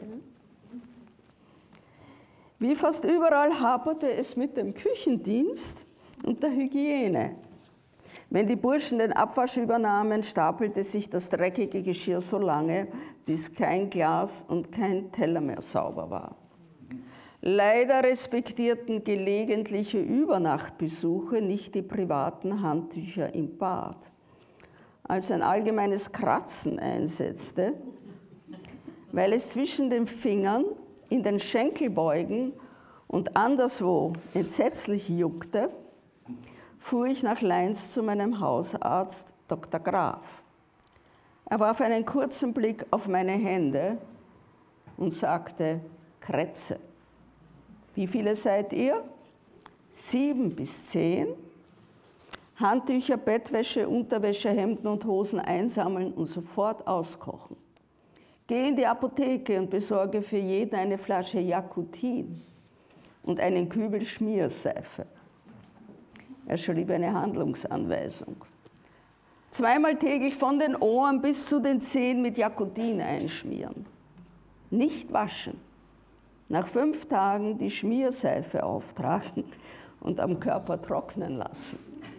Speaker 3: Wie fast überall haperte es mit dem Küchendienst und der Hygiene. Wenn die Burschen den Abwasch übernahmen, stapelte sich das dreckige Geschirr so lange, bis kein Glas und kein Teller mehr sauber war. Leider respektierten gelegentliche Übernachtbesuche nicht die privaten Handtücher im Bad. Als ein allgemeines Kratzen einsetzte, weil es zwischen den Fingern, in den Schenkelbeugen und anderswo entsetzlich juckte, fuhr ich nach Leins zu meinem Hausarzt Doktor Graf. Er warf einen kurzen Blick auf meine Hände und sagte, Krätze. Wie viele seid ihr? Sieben bis zehn. Handtücher, Bettwäsche, Unterwäsche, Hemden und Hosen einsammeln und sofort auskochen. Geh in die Apotheke und besorge für jeden eine Flasche Yakutin und einen Kübel Schmierseife. Er schrieb eine Handlungsanweisung. Zweimal täglich von den Ohren bis zu den Zehen mit Yakutin einschmieren. Nicht waschen. Nach fünf Tagen die Schmierseife auftragen und am Körper trocknen lassen.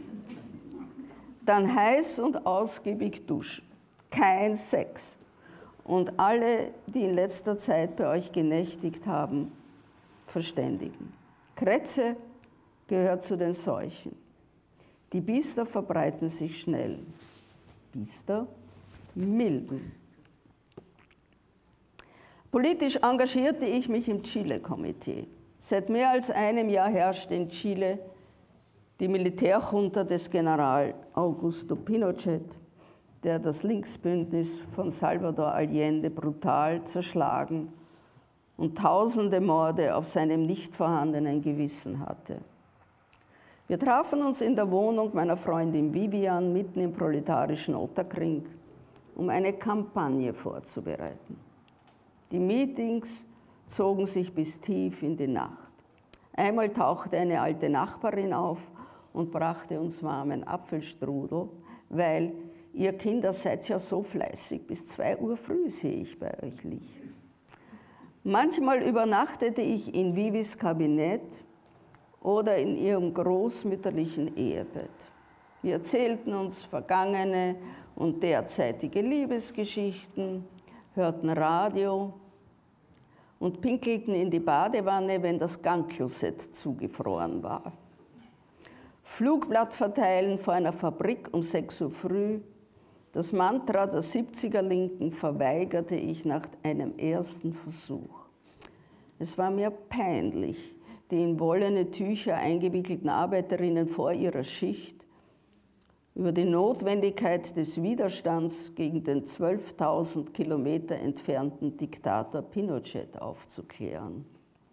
Speaker 3: Dann heiß und ausgiebig duschen. Kein Sex. Und alle, die in letzter Zeit bei euch genächtigt haben, verständigen. Krätze gehört zu den Seuchen. Die Biester verbreiten sich schnell. Biester milden. Politisch engagierte ich mich im Chile-Komitee. Seit mehr als einem Jahr herrscht in Chile die Militärjunta des General Augusto Pinochet, der das Linksbündnis von Salvador Allende brutal zerschlagen und tausende Morde auf seinem nicht vorhandenen Gewissen hatte. Wir trafen uns in der Wohnung meiner Freundin Vivian mitten im proletarischen Otterkring, um eine Kampagne vorzubereiten. Die Meetings zogen sich bis tief in die Nacht. Einmal tauchte eine alte Nachbarin auf und brachte uns warmen Apfelstrudel, weil ihr Kinder seid ja so fleißig, bis zwei Uhr früh sehe ich bei euch Licht. Manchmal übernachtete ich in Vivis Kabinett oder in ihrem großmütterlichen Ehebett. Wir erzählten uns vergangene und derzeitige Liebesgeschichten, hörten Radio und pinkelten in die Badewanne, wenn das Gangklosett zugefroren war. Flugblatt verteilen vor einer Fabrik um sechs Uhr früh. Das Mantra der siebziger Linken verweigerte ich nach einem ersten Versuch. Es war mir peinlich, die in wollene Tücher eingewickelten Arbeiterinnen vor ihrer Schicht über die Notwendigkeit des Widerstands gegen den zwölftausend Kilometer entfernten Diktator Pinochet aufzuklären.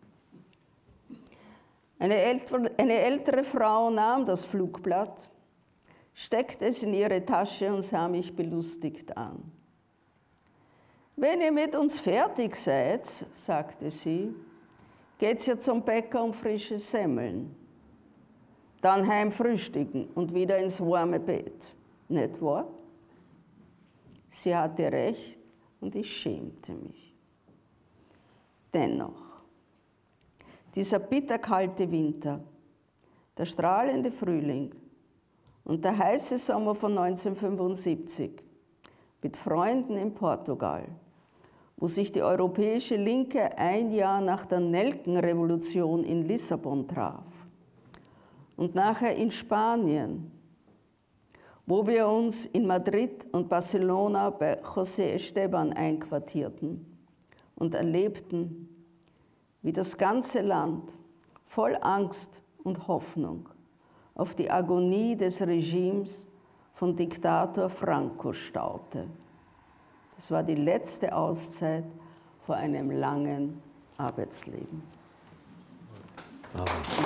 Speaker 3: Eine ältere, eine ältere Frau nahm das Flugblatt, steckte es in ihre Tasche und sah mich belustigt an. Wenn ihr mit uns fertig seid, sagte sie, geht's ja zum Bäcker um frische Semmeln. Dann heim frühstücken und wieder ins warme Bett. Nicht wahr? Sie hatte recht und ich schämte mich. Dennoch, dieser bitterkalte Winter, der strahlende Frühling und der heiße Sommer von neunzehnhundertfünfundsiebzig mit Freunden in Portugal, wo sich die europäische Linke ein Jahr nach der Nelkenrevolution in Lissabon traf. Und nachher in Spanien, wo wir uns in Madrid und Barcelona bei José Esteban einquartierten und erlebten, wie das ganze Land voll Angst und Hoffnung auf die Agonie des Regimes von Diktator Franco staute. Das war die letzte Auszeit vor einem langen Arbeitsleben.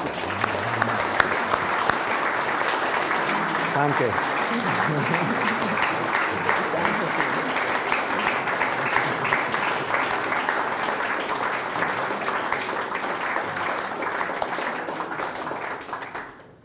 Speaker 2: Danke.